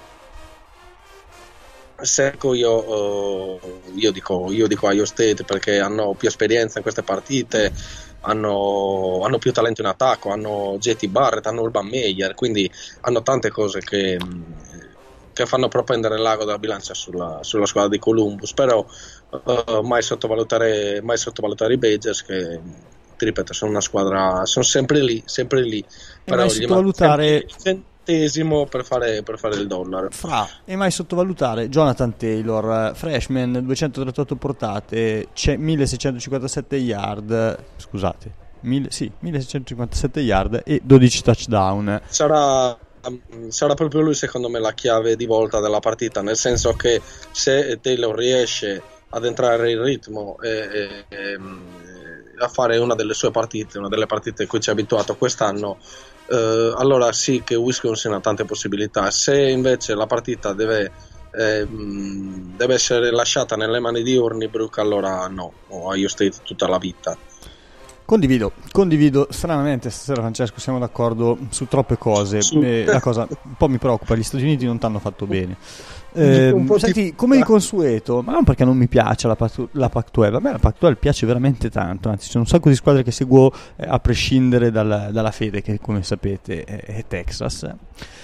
secco, io dico Iowa State, perché hanno più esperienza in queste partite, hanno più talento in attacco, hanno JT Barrett, hanno Urban Meyer, quindi hanno tante cose che fanno propendere l'ago della bilancia sulla squadra di Columbus. Però mai sottovalutare i Badgers, che ti ripeto sono una squadra, sono sempre lì, però gli sottovalutare centesimo per fare il dollaro. E mai sottovalutare Jonathan Taylor, freshman, 238 portate, c'è 1657 yard, scusate, 1657 yard e 12 touchdown. Sarà proprio lui, secondo me, la chiave di volta della partita, nel senso che se Taylor riesce ad entrare in ritmo e a fare una delle sue partite, una delle partite a cui ci ha abituato quest'anno, allora sì che Wisconsin ha tante possibilità. Se invece la partita deve essere lasciata nelle mani di Hornibrook, allora no, Ohio State tutta la vita. Condivido stranamente stasera, Francesco, siamo d'accordo su troppe cose. La cosa un po' mi preoccupa, gli Stati Uniti non ti hanno fatto bene. Senti, come di consueto, ma non perché non mi piace la Pac-12, a me la Pac-12 piace veramente tanto, anzi c'è un sacco di squadre che seguo a prescindere dalla fede, che come sapete è Texas.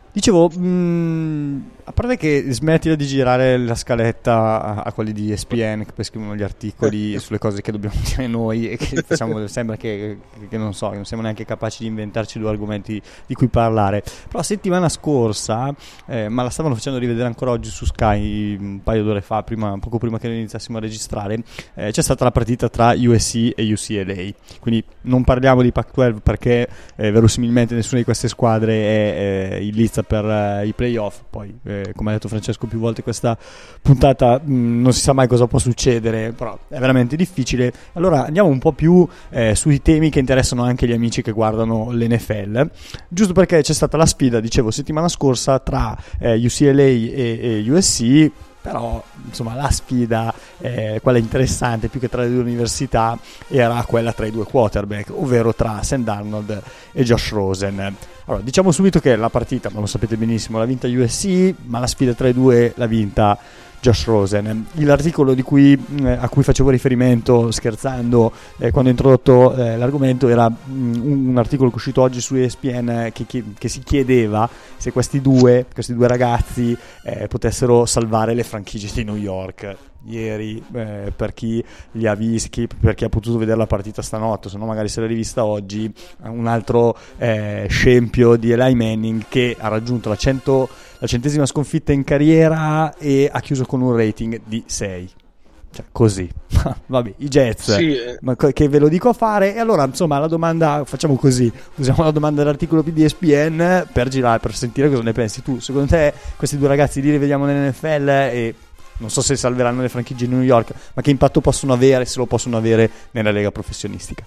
Dicevo, a parte che smettila di girare la scaletta a quelli di ESPN che poi scrivono gli articoli sulle cose che dobbiamo dire noi e che facciamo, sembra che non so, che non siamo neanche capaci di inventarci due argomenti di cui parlare. Però la settimana scorsa, ma la stavano facendo rivedere ancora oggi su Sky un paio d'ore fa, poco prima che noi iniziassimo a registrare, c'è stata la partita tra USC e UCLA. Quindi non parliamo di Pac-12 perché verosimilmente nessuna di queste squadre è in lizza per i playoff. Poi come ha detto Francesco più volte questa puntata, non si sa mai cosa può succedere, però è veramente difficile. Allora andiamo un po' più sui temi che interessano anche gli amici che guardano l'NFL, giusto perché c'è stata la sfida, dicevo, settimana scorsa tra UCLA e USC. Però insomma la sfida, quella interessante più che tra le due università, era quella tra i due quarterback, ovvero tra Sam Darnold e Josh Rosen. Allora, diciamo subito che la partita, ma lo sapete benissimo, l'ha vinta USC, ma la sfida tra i due l'ha vinta Josh Rosen. L'articolo a cui facevo riferimento scherzando quando ho introdotto l'argomento era un articolo che è uscito oggi su ESPN che si chiedeva se questi due ragazzi potessero salvare le franchigie di New York. Ieri, per chi li ha visti, per chi ha potuto vedere la partita stanotte, se no magari se l'ha rivista oggi, un altro scempio di Eli Manning che ha raggiunto la 100esima sconfitta in carriera e ha chiuso con un rating di 6. Cioè, così. Vabbè, i Jets, sì. Ma che ve lo dico a fare. E allora, insomma, la domanda, facciamo così, usiamo la domanda dell'articolo di ESPN per girare, per sentire cosa ne pensi tu. Secondo te questi due ragazzi li rivediamo nell'NFL e non so se salveranno le franchigie di New York, ma che impatto possono avere, se lo possono avere nella lega professionistica?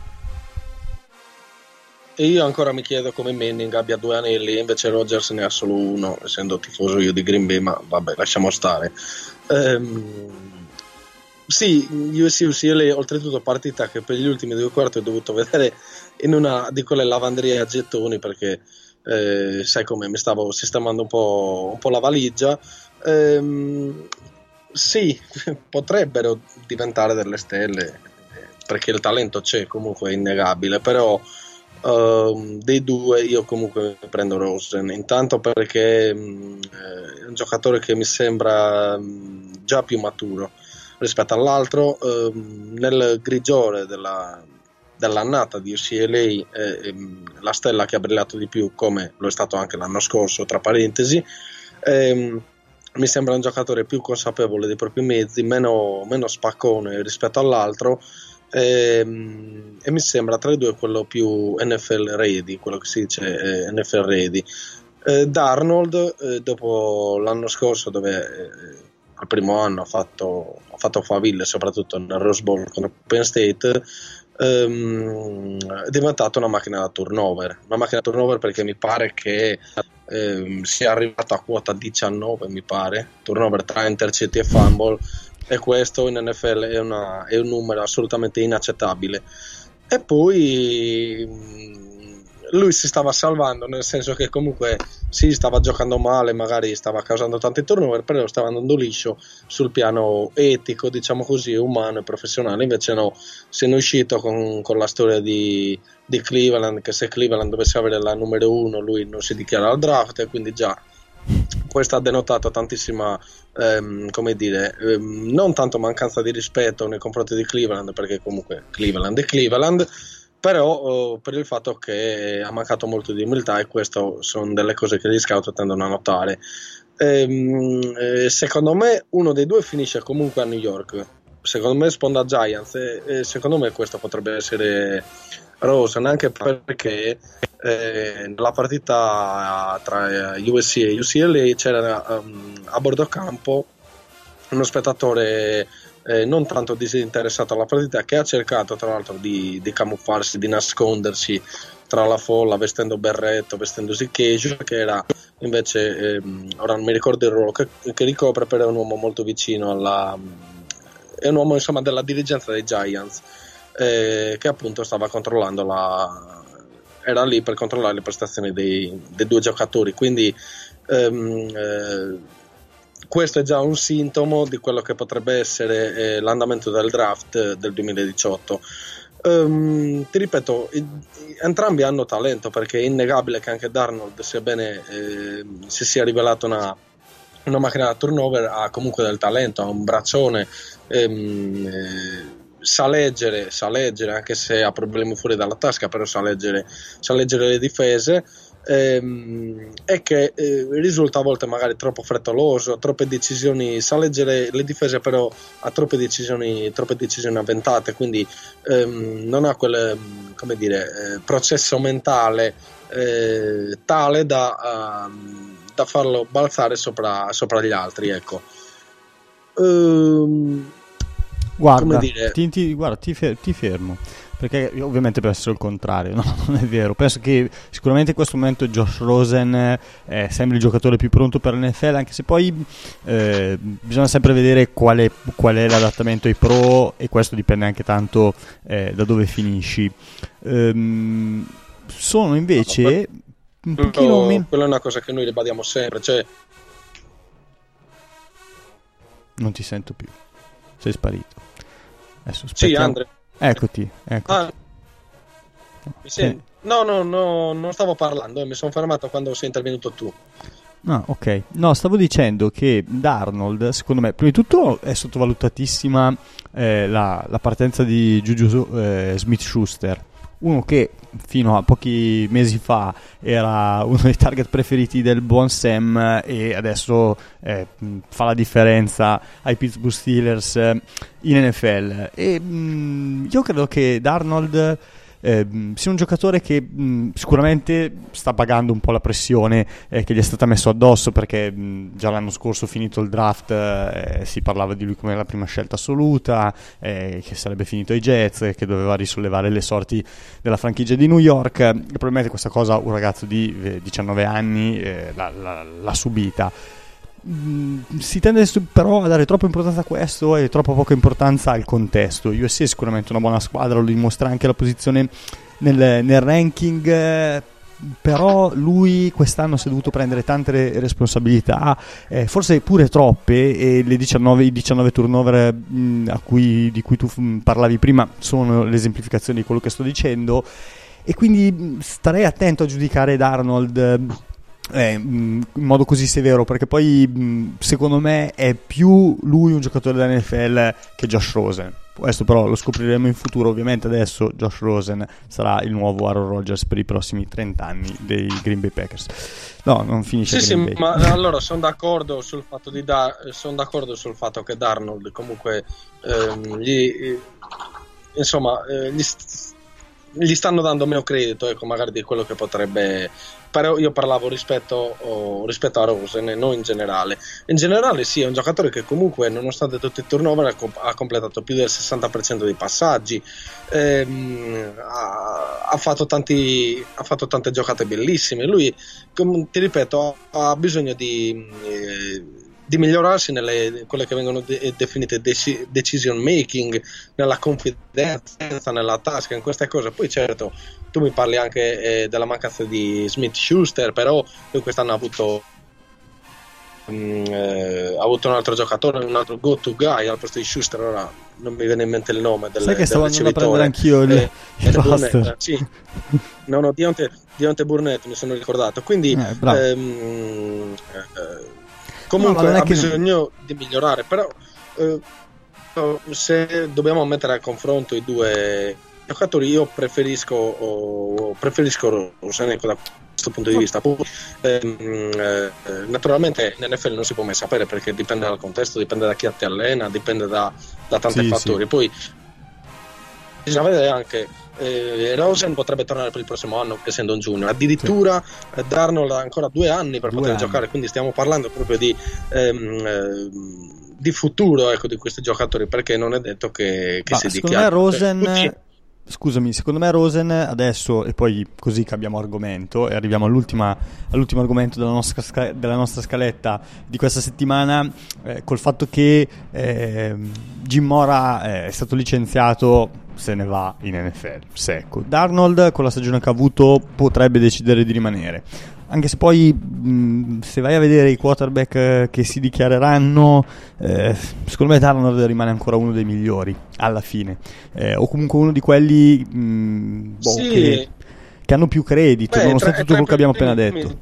E io ancora mi chiedo come Manning abbia 2 anelli e invece Rodgers ne ha solo uno, essendo tifoso io di Green Bay, ma vabbè, lasciamo stare. Sì, USC-UCLA, oltretutto partita che per gli ultimi 2 quarti ho dovuto vedere in una di quelle lavanderie a gettoni perché sai come mi stavo sistemando un po' la valigia. Sì, potrebbero diventare delle stelle perché il talento c'è, comunque è innegabile, però dei due io comunque prendo Rosen, intanto perché è un giocatore che mi sembra già più maturo rispetto all'altro, nel grigiore dell'annata di UCLA la stella che ha brillato di più, come lo è stato anche l'anno scorso, tra parentesi. Mi sembra un giocatore più consapevole dei propri mezzi, meno spaccone rispetto all'altro, e mi sembra tra i due quello più NFL ready, quello che si dice NFL ready. Darnold, dopo l'anno scorso dove al primo anno ha fatto faville soprattutto nel Rose Bowl contro Penn State, è diventato una macchina da turnover perché mi pare che sia arrivato a quota 19, mi pare, turnover tra intercetti e fumble, e questo in NFL è un numero assolutamente inaccettabile. E poi lui si stava salvando, nel senso che comunque sì, stava giocando male, magari stava causando tanti turnover, però stava andando liscio sul piano etico, diciamo così, umano e professionale. Invece no, se ne è uscito con la storia di Cleveland, che se Cleveland dovesse avere la numero 1 lui non si dichiara al draft, e quindi già questo ha denotato tantissima non tanto mancanza di rispetto nei confronti di Cleveland, perché comunque Cleveland è Cleveland, però per il fatto che ha mancato molto di umiltà, e questo sono delle cose che gli scout tendono a notare. Secondo me uno dei due finisce comunque a New York, secondo me sponda Giants, e secondo me questo potrebbe essere Rosen, anche perché nella partita tra USC e UCLA c'era a bordo campo uno spettatore non tanto disinteressato alla partita, che ha cercato tra l'altro di camuffarsi, di nascondersi tra la folla vestendo berretto, vestendosi casual, che era invece ora non mi ricordo il ruolo che ricopre, però è un uomo molto vicino è un uomo insomma della dirigenza dei Giants, che appunto stava controllando era lì per controllare le prestazioni dei due giocatori, quindi questo è già un sintomo di quello che potrebbe essere l'andamento del draft del 2018. Ti ripeto, entrambi hanno talento, perché è innegabile che anche Darnold, sebbene si sia rivelato una macchina da turnover, ha comunque del talento, ha un braccione, sa leggere, anche se ha problemi fuori dalla tasca, però sa leggere le difese. E che risulta a volte magari troppo frettoloso, troppe decisioni, sa leggere le difese, però ha troppe decisioni avventate, quindi non ha quel, come dire, processo mentale tale da farlo balzare sopra gli altri, ecco. Guarda, come dire, ti fermo, perché ovviamente per essere il contrario, no, non è vero. Penso che sicuramente in questo momento Josh Rosen sembra il giocatore più pronto per l'NFL, anche se poi bisogna sempre vedere qual è l'adattamento ai pro, e questo dipende anche tanto da dove finisci. Sono invece un pochino meno... Quella è una cosa che noi ribadiamo sempre, cioè... Non ti sento più, sei sparito. Adesso sì, Andre. Eccoti. Mi senti? No, non stavo parlando, mi sono fermato quando sei intervenuto tu. Ah, ok. No, stavo dicendo che Darnold, secondo me, prima di tutto è sottovalutatissima la partenza di Juju Smith-Schuster, uno che fino a pochi mesi fa era uno dei target preferiti del buon Sam, e adesso fa la differenza ai Pittsburgh Steelers in NFL. E io credo che Darnold sia un giocatore che sicuramente sta pagando un po' la pressione che gli è stata messa addosso, perché già l'anno scorso, finito il draft, si parlava di lui come la prima scelta assoluta, che sarebbe finito ai Jets, che doveva risollevare le sorti della franchigia di New York. E probabilmente questa cosa un ragazzo di 19 anni l'ha subita. Si tende però a dare troppa importanza a questo e troppo poca importanza al contesto. USC è sicuramente una buona squadra, lo dimostra anche la posizione nel ranking, però lui quest'anno si è dovuto prendere tante responsabilità, forse pure troppe, e i 19 turnover di cui tu parlavi prima sono l'esemplificazione di quello che sto dicendo, e quindi starei attento a giudicare Darnold in modo così severo, perché poi secondo me è più lui un giocatore della NFL che Josh Rosen. Questo però lo scopriremo in futuro. Ovviamente adesso Josh Rosen sarà il nuovo Aaron Rodgers per i prossimi 30 anni dei Green Bay Packers. No, non finisce sì, Green Bay. Ma allora sono d'accordo sul fatto che Darnold comunque gli stanno dando meno credito, ecco, magari di quello che potrebbe. Però io parlavo rispetto a Rosen e non in generale. In generale sì, è un giocatore che comunque, nonostante tutti i turnover, ha completato più del 60% dei passaggi, ha fatto tante giocate bellissime. Lui, ti ripeto, ha bisogno di migliorarsi nelle quelle che vengono definite decision making, nella confidenza, nella tasca, in queste cose. Poi certo, tu mi parli anche della mancanza di Smith-Schuster, però lui quest'anno ha avuto un altro giocatore, un altro go-to guy al posto di Schuster. Ora non mi viene in mente il nome del ricevitore. Prendere anch'io il Burnett, sì. No, Dionte Burnett, mi sono ricordato. Quindi comunque ha bisogno di migliorare, però se dobbiamo mettere a confronto i due giocatori, io preferisco Rosen da questo punto di vista. Naturalmente in NFL non si può mai sapere, perché dipende dal contesto, dipende da chi ti allena, dipende da tanti fattori. Sì. Poi bisogna vedere anche Rosen potrebbe tornare per il prossimo anno essendo un junior, addirittura Darnold ha ancora 2 anni per poter giocare, quindi stiamo parlando proprio di futuro, ecco, di questi giocatori, perché non è detto che si dichiari. Secondo me Rosen adesso, e poi così cambiamo argomento e arriviamo all'ultimo argomento della nostra scaletta di questa settimana, col fatto che Jim Mora è stato licenziato, se ne va in NFL secco. Darnold, con la stagione che ha avuto, potrebbe decidere di rimanere. anche se poi se vai a vedere i quarterback che si dichiareranno, secondo me Darnold rimane ancora uno dei migliori alla fine, o comunque uno di quelli sì. che hanno più credito, nonostante tutto quello che abbiamo appena detto.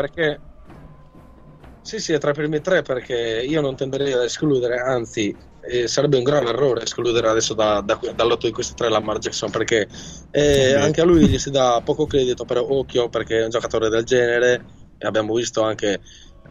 Sì, è tra i primi tre, perché io non tenderei ad escludere, anzi sarebbe un grave errore escludere adesso dall'otto di questi tre Lamar Jackson, perché anche a lui gli si dà poco credito, però occhio, perché è un giocatore del genere, e abbiamo visto anche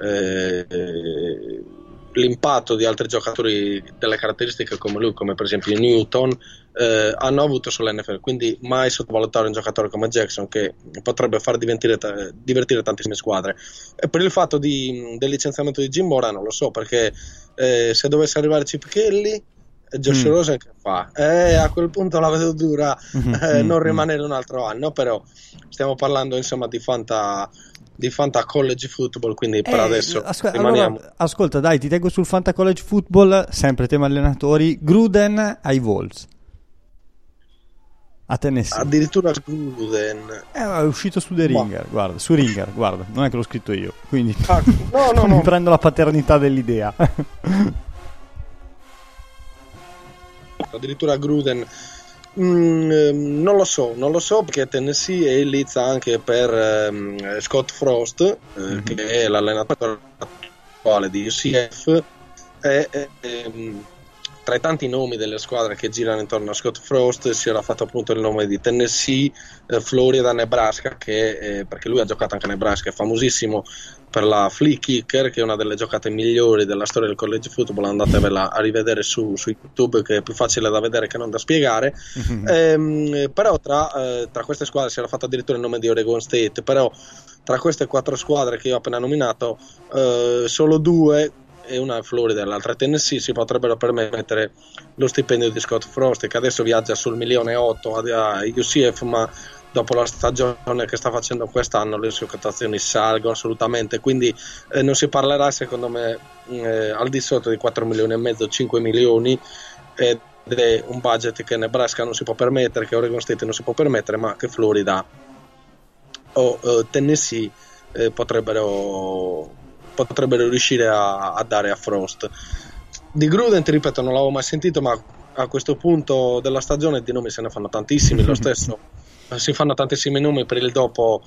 l'impatto di altri giocatori delle caratteristiche come lui, come per esempio Newton, hanno avuto sull'NFL, quindi mai sottovalutare un giocatore come Jackson, che potrebbe far divertire tantissime squadre. E per il fatto del licenziamento di Jim Mora non lo so, perché se dovesse arrivare Chip Kelly, Josh Rosen che fa? A quel punto la vedo dura, non rimanere un altro anno, però stiamo parlando insomma di Fanta College Football, quindi per adesso rimaniamo. Allora, ascolta, dai, ti tengo sul Fanta College Football, sempre tema allenatori. Gruden ai Wolves, a Tennessee. Addirittura Gruden È uscito su The Ringer, guarda, su Ringer, guarda, non è che l'ho scritto io, quindi no. mi prendo la paternità dell'idea. Addirittura Gruden, non lo so, perché Tennessee è in lizza anche per Scott Frost, che è l'allenatore attuale di UCF, tra i tanti nomi delle squadre che girano intorno a Scott Frost si era fatto appunto il nome di Tennessee, Florida, Nebraska, perché lui ha giocato anche a Nebraska, è famosissimo per la flea kicker, che è una delle giocate migliori della storia del college football. Andatevela a rivedere su YouTube, che è più facile da vedere che non da spiegare. Però tra queste squadre si era fatto addirittura il nome di Oregon State, però tra queste 4 squadre che io ho appena nominato, solo 2, e una è Florida e l'altra è Tennessee, si potrebbero permettere lo stipendio di Scott Frost, che adesso viaggia sul 1,8 milioni a UCF, ma dopo la stagione che sta facendo quest'anno le sue quotazioni salgono assolutamente, quindi non si parlerà secondo me al di sotto di 4 milioni e mezzo, 5 milioni, ed è un budget che Nebraska non si può permettere, che Oregon State non si può permettere, ma che Florida o Tennessee potrebbero riuscire a dare a Frost. Di Gruden, ti ripeto, non l'avevo mai sentito, ma a questo punto della stagione di nomi se ne fanno tantissimi. Lo stesso si fanno tantissimi nomi per il dopo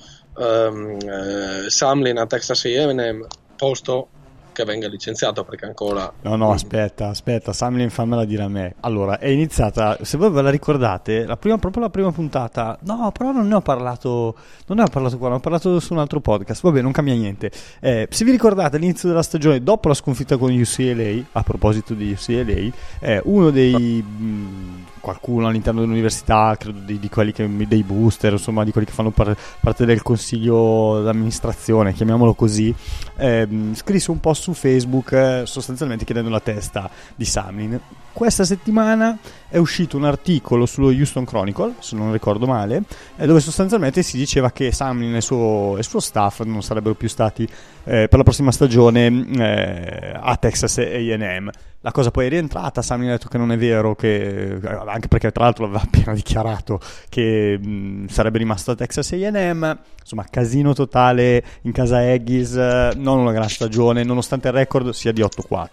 Samlin a Texas A&M, posto che venga licenziato, perché ancora aspetta, Samlin fammela dire a me. Allora, è iniziata, se voi ve la ricordate, proprio la prima puntata, no, però non ne ho parlato qua, ne ho parlato su un altro podcast, vabbè, non cambia niente. Se vi ricordate, all'inizio della stagione, dopo la sconfitta con UCLA, a proposito di UCLA, uno dei qualcuno all'interno dell'università, credo di quelli dei booster, insomma di quelli che fanno parte del consiglio d'amministrazione, chiamiamolo così, scrisse un post su Facebook sostanzialmente chiedendo la testa di Samlin. Questa settimana è uscito un articolo sullo Houston Chronicle, se non ricordo male, dove sostanzialmente si diceva che Samlin e il suo staff non sarebbero più stati per la prossima stagione a Texas A&M. La cosa poi è rientrata, Samlin ha detto che non è vero, anche perché tra l'altro aveva appena dichiarato che sarebbe rimasto a Texas A&M. Insomma, casino totale in casa Aggies, non una gran stagione, nonostante il record sia di 8-4.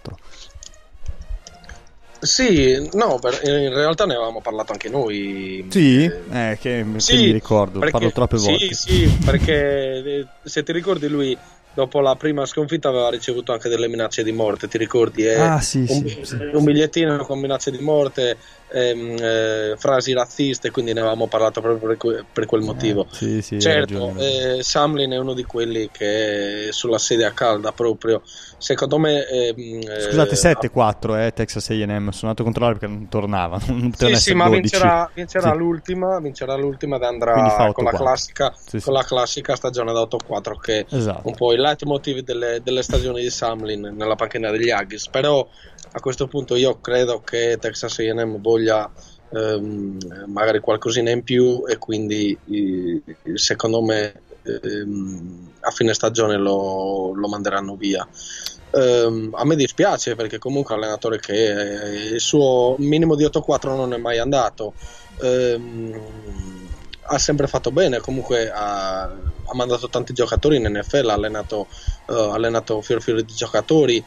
Sì, no, in realtà ne avevamo parlato anche noi. Sì, che mi ricordo, perché, parlo troppe volte. Sì, perché se ti ricordi lui dopo la prima sconfitta aveva ricevuto anche delle minacce di morte, ti ricordi? Un bigliettino con minacce di morte, frasi razziste, quindi ne avevamo parlato proprio per quel motivo. Sì, certo, Samlin è uno di quelli che è sulla sedia calda proprio, secondo me. Scusate, 7-4 Texas A&M, sono andato a controllare perché non tornava. Sì, ma vincerà l'ultima ed andrà con la classica stagione da 8-4, che esatto, un po' il leitmotiv delle stagioni di Samlin nella panchina degli Aggies. Però a questo punto io credo che Texas A&M voglia magari qualcosina in più, e quindi secondo me a fine stagione lo manderanno via. A me dispiace, perché comunque è un allenatore che il suo minimo di 8-4 non è mai andato. ha sempre fatto bene, comunque ha mandato tanti giocatori in NFL, ha allenato fior di giocatori,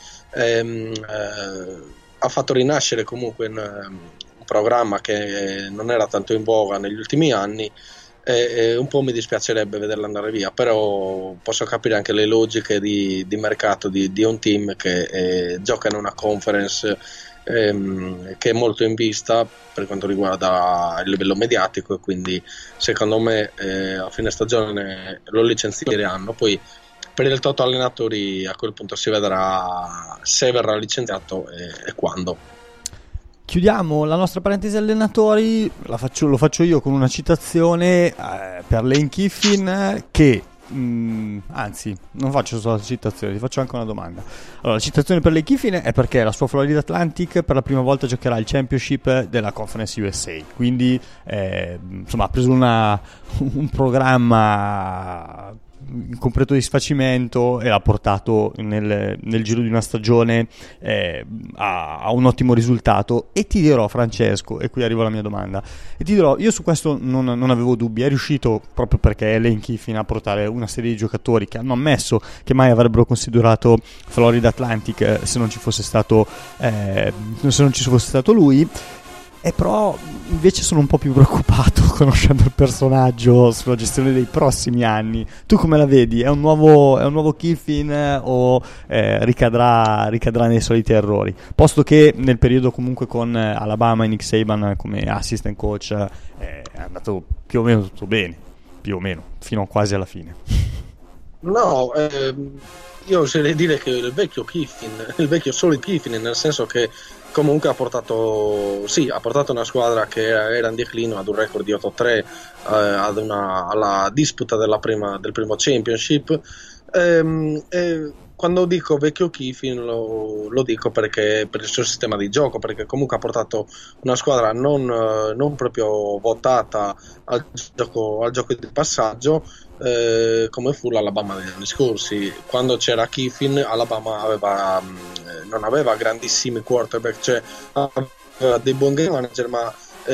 ha fatto rinascere comunque un programma che non era tanto in voga negli ultimi anni, e un po' mi dispiacerebbe vederlo andare via, però posso capire anche le logiche di mercato di un team che gioca in una conference che è molto in vista per quanto riguarda il livello mediatico, e quindi secondo me a fine stagione lo licenzieranno. Poi per il toto allenatori a quel punto si vedrà se verrà licenziato e quando. Chiudiamo la nostra parentesi allenatori, lo faccio io con una citazione per Lane Kiffin che anzi, non faccio solo la citazione, ti faccio anche una domanda. Allora, la citazione per Lane Kiffin è perché la sua Florida Atlantic per la prima volta giocherà il championship della Conference USA, quindi insomma ha preso un programma in completo disfacimento e l'ha portato nel giro di una stagione a un ottimo risultato. E ti dirò, Francesco, e qui arriva la mia domanda, e ti dirò, io su questo non avevo dubbi, è riuscito proprio perché Lane Kiffin a portare una serie di giocatori che hanno ammesso che mai avrebbero considerato Florida Atlantic se non ci fosse stato lui. E però invece sono un po' più preoccupato, conoscendo il personaggio, sulla gestione dei prossimi anni. Tu come la vedi? È un nuovo Kiffin o ricadrà nei soliti errori? Posto che nel periodo comunque con Alabama e Nick Saban come assistant coach è andato più o meno tutto bene, più o meno, fino quasi alla fine. No, io oserei dire che il vecchio solid Kiffin, nel senso che comunque ha portato una squadra che era in declino ad un record di 8-3, alla disputa del primo championship. Quando dico vecchio Kiffin lo dico perché per il suo sistema di gioco, perché comunque ha portato una squadra non proprio votata al gioco di passaggio, come fu l'Alabama degli anni scorsi. Quando c'era Kiffin, Alabama non aveva grandissimi quarterback, cioè aveva dei buoni game manager, ma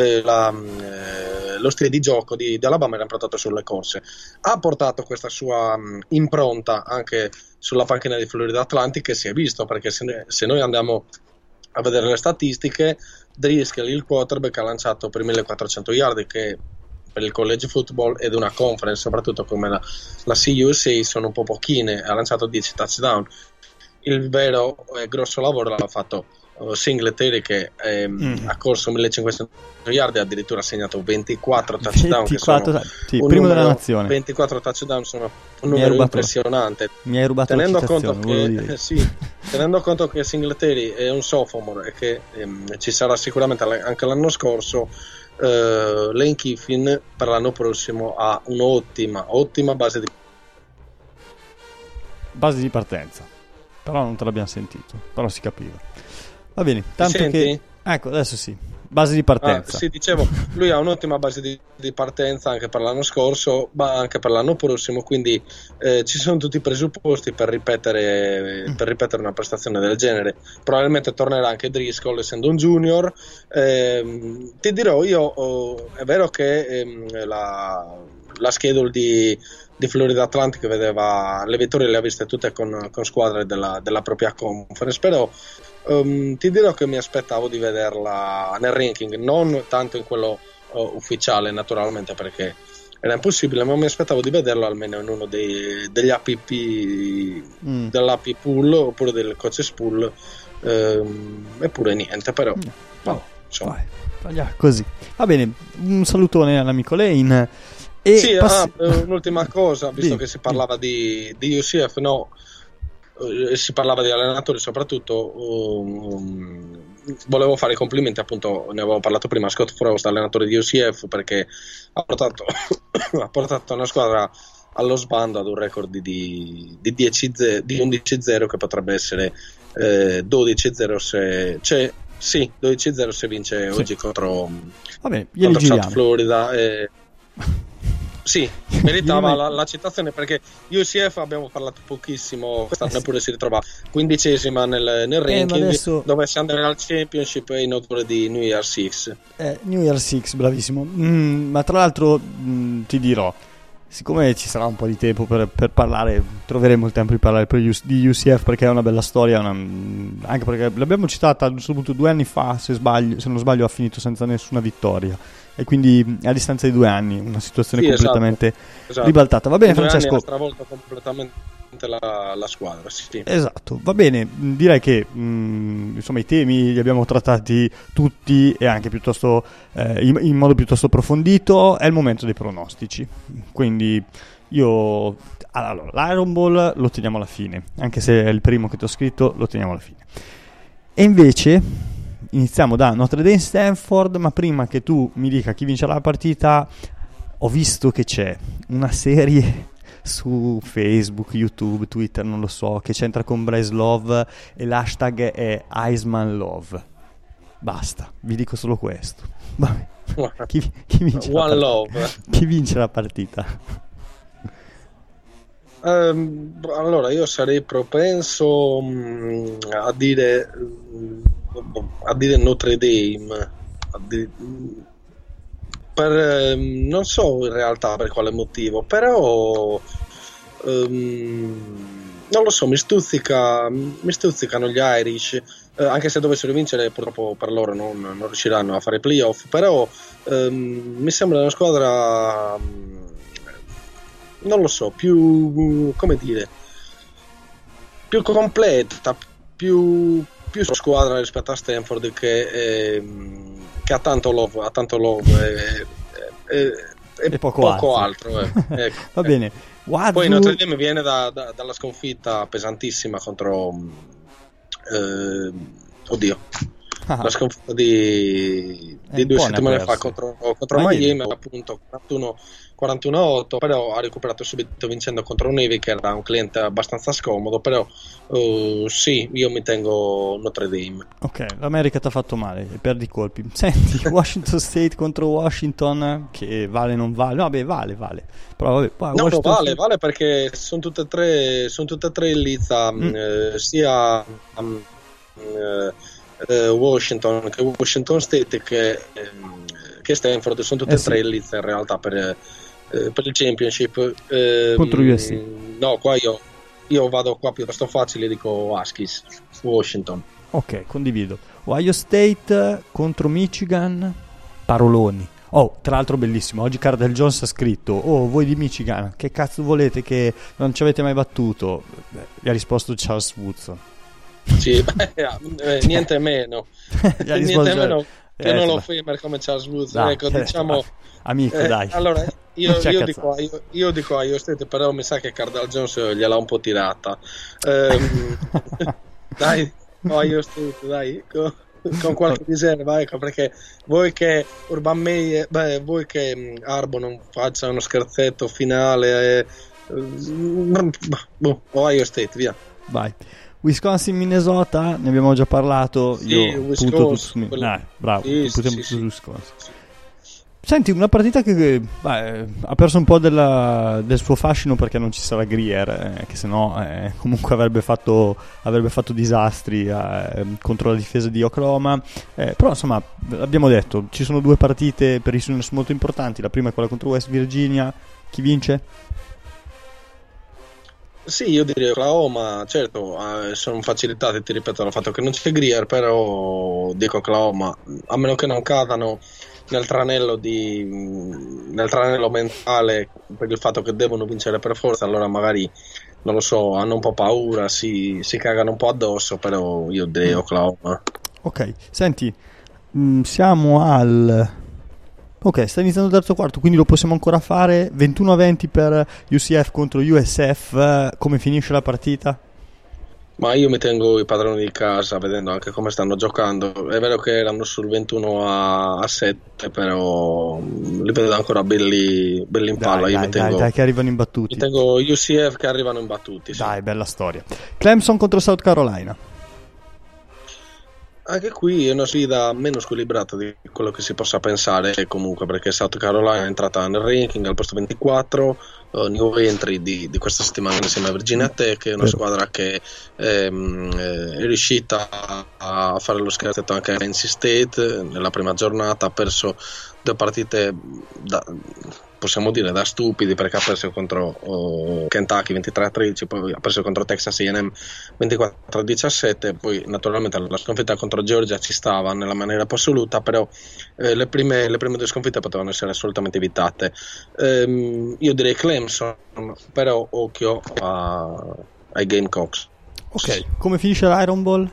lo stile di gioco di Alabama era improntato sulle corse. Ha portato questa sua impronta anche sulla panchina di Florida Atlantic, che si è visto, perché se noi andiamo a vedere le statistiche, Driscoll, il quarterback, ha lanciato per 1400 yard, che per il college football ed una conference soprattutto come la CUSA sono un po' pochine. Ha lanciato 10 touchdown. Il vero e grosso lavoro l'ha fatto Singletary, che ha corso 1500 yard e addirittura ha segnato 24 touchdown, primo della nazione. 24 touchdown sono un numero impressionante. Mi hai rubato tenendo conto che Singletary è un sophomore e che ci sarà sicuramente anche l'anno scorso, Lane Kiffin per l'anno prossimo ha un'ottima base di partenza, però non te l'abbiamo sentito, però si capiva. Va bene, tanto senti? Che ecco, adesso sì, base di partenza. Sì, dicevo, lui ha un'ottima base di partenza anche per l'anno scorso, ma anche per l'anno prossimo, quindi ci sono tutti i presupposti per ripetere una prestazione del genere. Probabilmente tornerà anche Driscoll, essendo un junior. Ti dirò io, è vero che la schedule di Florida Atlantic vedeva le vittorie, le ha viste tutte con squadre della propria conference, però ti dirò che mi aspettavo di vederla nel ranking, non tanto in quello ufficiale naturalmente, perché era impossibile, ma mi aspettavo di vederlo almeno in uno degli APP dell'AP pool oppure del coaches pool, eppure niente, però insomma. Così va bene. Un salutone all'amico Lane. Sì, un'ultima cosa, visto che si parlava di UCF, si parlava di allenatori soprattutto, volevo fare i complimenti, appunto ne avevo parlato prima, a Scott Frost, allenatore di UCF, perché ha portato una squadra allo sbando ad un record di 11-0 che potrebbe essere 12-0 se 12-0 se vince oggi contro South Florida. Sì, meritava la citazione, perché UCF abbiamo parlato pochissimo, quest'anno neppure si ritrova 15ª nel ranking, adesso... dovesse andare al Championship in odore di New Year Six. New Year Six, bravissimo. Ma tra l'altro ti dirò, siccome ci sarà un po' di tempo per parlare, troveremo il tempo di parlare di UCF, perché è una bella storia, anche perché l'abbiamo citata a un certo punto 2 anni fa, se non sbaglio ha finito senza nessuna vittoria, e quindi a distanza di 2 anni una situazione completamente ribaltata. Va bene, Francesco, ha stravolto completamente la squadra, sì. Esatto, va bene, direi che insomma i temi li abbiamo trattati tutti, e anche piuttosto in modo piuttosto approfondito. È il momento dei pronostici, quindi l'Iron Bowl lo teniamo alla fine, anche se è il primo che ti ho scritto, lo teniamo alla fine. E invece iniziamo da Notre Dame Stanford, ma prima che tu mi dica chi vincerà la partita, ho visto che c'è una serie su Facebook, YouTube, Twitter, non lo so, che c'entra con Bryce Love e l'hashtag è Heisman Love. Basta, vi dico solo questo. Vabbè. Chi vince One Love. Chi vince la partita? Allora io sarei propenso a dire Notre Dame, per non so in realtà per quale motivo, però non lo so, mi stuzzicano gli Irish, anche se dovessero vincere purtroppo per loro non riusciranno a fare i playoff, però mi sembra una squadra, non lo so, più, come dire, più completa, più squadra rispetto a Stanford, che ha tanto love e poco altro. Ecco. Va bene. Poi Notre Dame viene dalla sconfitta pesantissima contro la sconfitta di 2 settimane fa contro Miami, appunto 41-8, però ha recuperato subito vincendo contro Navy, che era un cliente abbastanza scomodo, però sì, io mi tengo Notre Dame. Ok, l'America ti ha fatto male e perdi colpi. Senti, Washington State contro Washington, che vale non vale? No, vabbè, vale. Però vabbè, vale perché sono tutte e tre in lizza, sia Washington che Washington State che Stanford, sono tutte e tre in lizza in realtà per il championship. Contro USC. No, qua io vado qua piuttosto facile, dico Huskies, Washington. Ok, condivido. Ohio State contro Michigan, paroloni. Oh, tra l'altro bellissimo, oggi Cardell Jones ha scritto: oh, voi di Michigan, che cazzo volete che non ci avete mai battuto? Gli ha risposto Charles Woodson. Sì, niente meno. Niente meno che non lo Famer come Charles Woodson. Ecco, diciamo amico, dai. Allora, io dico Ohio State, però mi sa che Cardell Jones gliel'ha un po' tirata. Dai, Ohio State, dai, con qualche riserva, ecco, perché vuoi che Urban Meyer, vuoi che Arbo non faccia uno scherzetto finale, Ohio State, via. Vai. Wisconsin, Minnesota, ne abbiamo già parlato. Sì, Wisconsin. Bravo, sì. Wisconsin. Senti, una partita che ha perso un po' del suo fascino perché non ci sarà Grier, che sennò comunque avrebbe fatto disastri contro la difesa di Oklahoma, però insomma abbiamo detto, ci sono 2 partite per i Sooners molto importanti. La prima è quella contro West Virginia. Chi vince? Sì, io direi Oklahoma, certo, sono facilitate, ti ripeto, dal fatto che non c'è Grier, però dico Oklahoma, a meno che non cadano nel tranello mentale per il fatto che devono vincere per forza, allora magari, non lo so, hanno un po' paura, si cagano un po' addosso, però io direi Oklahoma. Ok, senti, siamo al... Ok, sta iniziando il terzo quarto, quindi lo possiamo ancora fare. 21-20 per UCF contro USF. Come finisce la partita? Ma io mi tengo i padroni di casa, vedendo anche come stanno giocando. È vero che erano sul 21-7, però li vedo ancora belli in palla. Dai, che arrivano imbattuti. Mi tengo UCF che arrivano imbattuti. Sì. Dai, bella storia. Clemson contro South Carolina. Anche qui è una sfida meno squilibrata di quello che si possa pensare, comunque, perché South Carolina è entrata nel ranking al posto 24, new entry di questa settimana insieme a Virginia Tech, è una squadra che è riuscita a fare lo scherzetto anche a NC State nella prima giornata, ha perso 2 partite possiamo dire da stupidi, perché ha perso contro Kentucky 23-13, poi ha perso contro Texas A&M 24-17, poi naturalmente la sconfitta contro Georgia ci stava nella maniera più assoluta, però le prime 2 sconfitte potevano essere assolutamente evitate. Io direi Clemson, però occhio ai Gamecocks. Ok, come finisce l'Iron Bowl?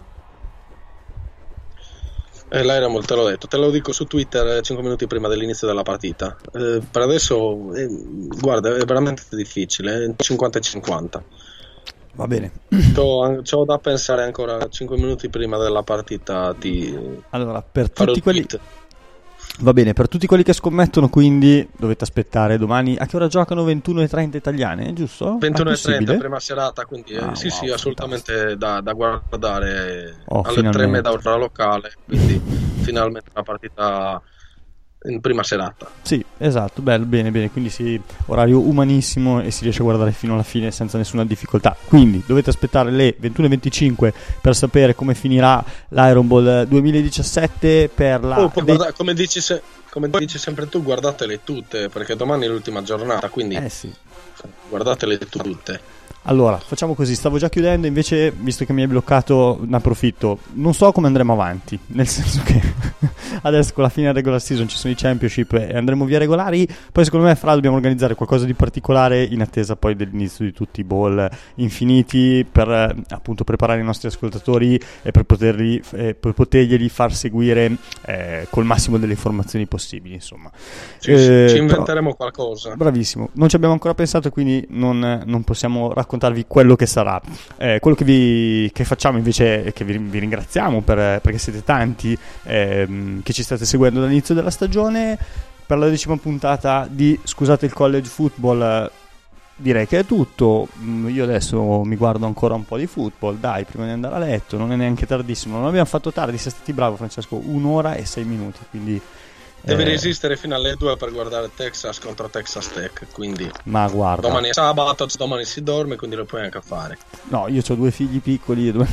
L'Iron te l'ho detto, te lo dico su Twitter 5 minuti prima dell'inizio della partita. Per adesso, guarda, è veramente difficile, 50-50. Va bene. C'ho da pensare ancora 5 minuti prima della partita. Allora, per tutti quelli... Va bene, per tutti quelli che scommettono, quindi dovete aspettare domani. A che ora giocano? 21:30 italiane, giusto? 21:30 prima serata, quindi sì, assolutamente da guardare alle 3:30 ora locale, quindi finalmente una partita in prima serata. Sì, esatto, bello, bene, quindi sì, orario umanissimo e si riesce a guardare fino alla fine senza nessuna difficoltà. Quindi dovete aspettare le 21:25 per sapere come finirà l'Iron Bowl 2017 per la... come dici sempre tu, guardatele tutte, perché domani è l'ultima giornata, quindi sì, guardatele tutte. Allora, facciamo così, stavo già chiudendo, invece, visto che mi hai bloccato, ne approfitto. Non so come andremo avanti, nel senso che adesso con la fine della regular season ci sono i championship e andremo via regolari, poi secondo me dobbiamo organizzare qualcosa di particolare in attesa poi dell'inizio di tutti i bowl infiniti, per appunto preparare i nostri ascoltatori e per poterglieli far seguire col massimo delle informazioni possibili, insomma. Ci inventeremo qualcosa. Bravissimo, non ci abbiamo ancora pensato, quindi non possiamo raccontarvi quello che sarà. Quello che facciamo invece è che vi ringraziamo perché siete tanti che ci state seguendo dall'inizio della stagione. Per la 10ª puntata di Scusate il College Football direi che è tutto. Io adesso mi guardo ancora un po' di football, dai, prima di andare a letto. Non è neanche tardissimo, non abbiamo fatto tardi, sei stati bravo Francesco, 1 ora e 6 minuti, quindi devi resistere fino alle 2 per guardare Texas contro Texas Tech, quindi ma guarda, domani è sabato, domani si dorme, quindi lo puoi anche fare. No, io ho 2 figli piccoli e alle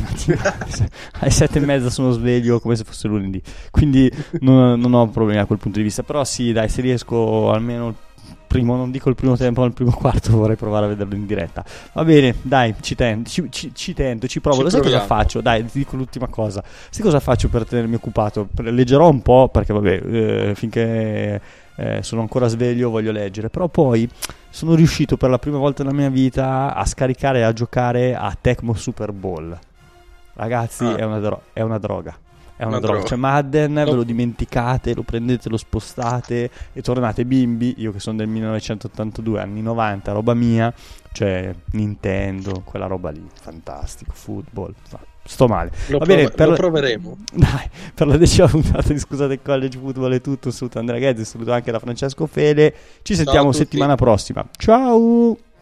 7:30 sono sveglio come se fosse lunedì, quindi non ho problemi da quel punto di vista. Però sì, dai, se riesco almeno primo, non dico il primo tempo, ma il primo quarto vorrei provare a vederlo in diretta. Va bene, dai, ci tento, ci provo. Lo sai cosa faccio? Dai, ti dico l'ultima cosa. Sai cosa faccio per tenermi occupato? Leggerò un po', perché vabbè, finché sono ancora sveglio voglio leggere, però poi sono riuscito per la prima volta nella mia vita a scaricare e a giocare a Tecmo Super Bowl. Ragazzi, è una droga. È una droga. Cioè Madden ve lo dimenticate, lo prendete, lo spostate e tornate bimbi. Io che sono del 1982, anni 90, roba mia, cioè Nintendo, quella roba lì, fantastico, football, sto male. Lo proveremo. Dai, per la 10ª puntata di Scusate College Football è tutto. Un saluto Andrea Ghezzi, saluto anche da Francesco Fede. Ci sentiamo settimana prossima. Ciao!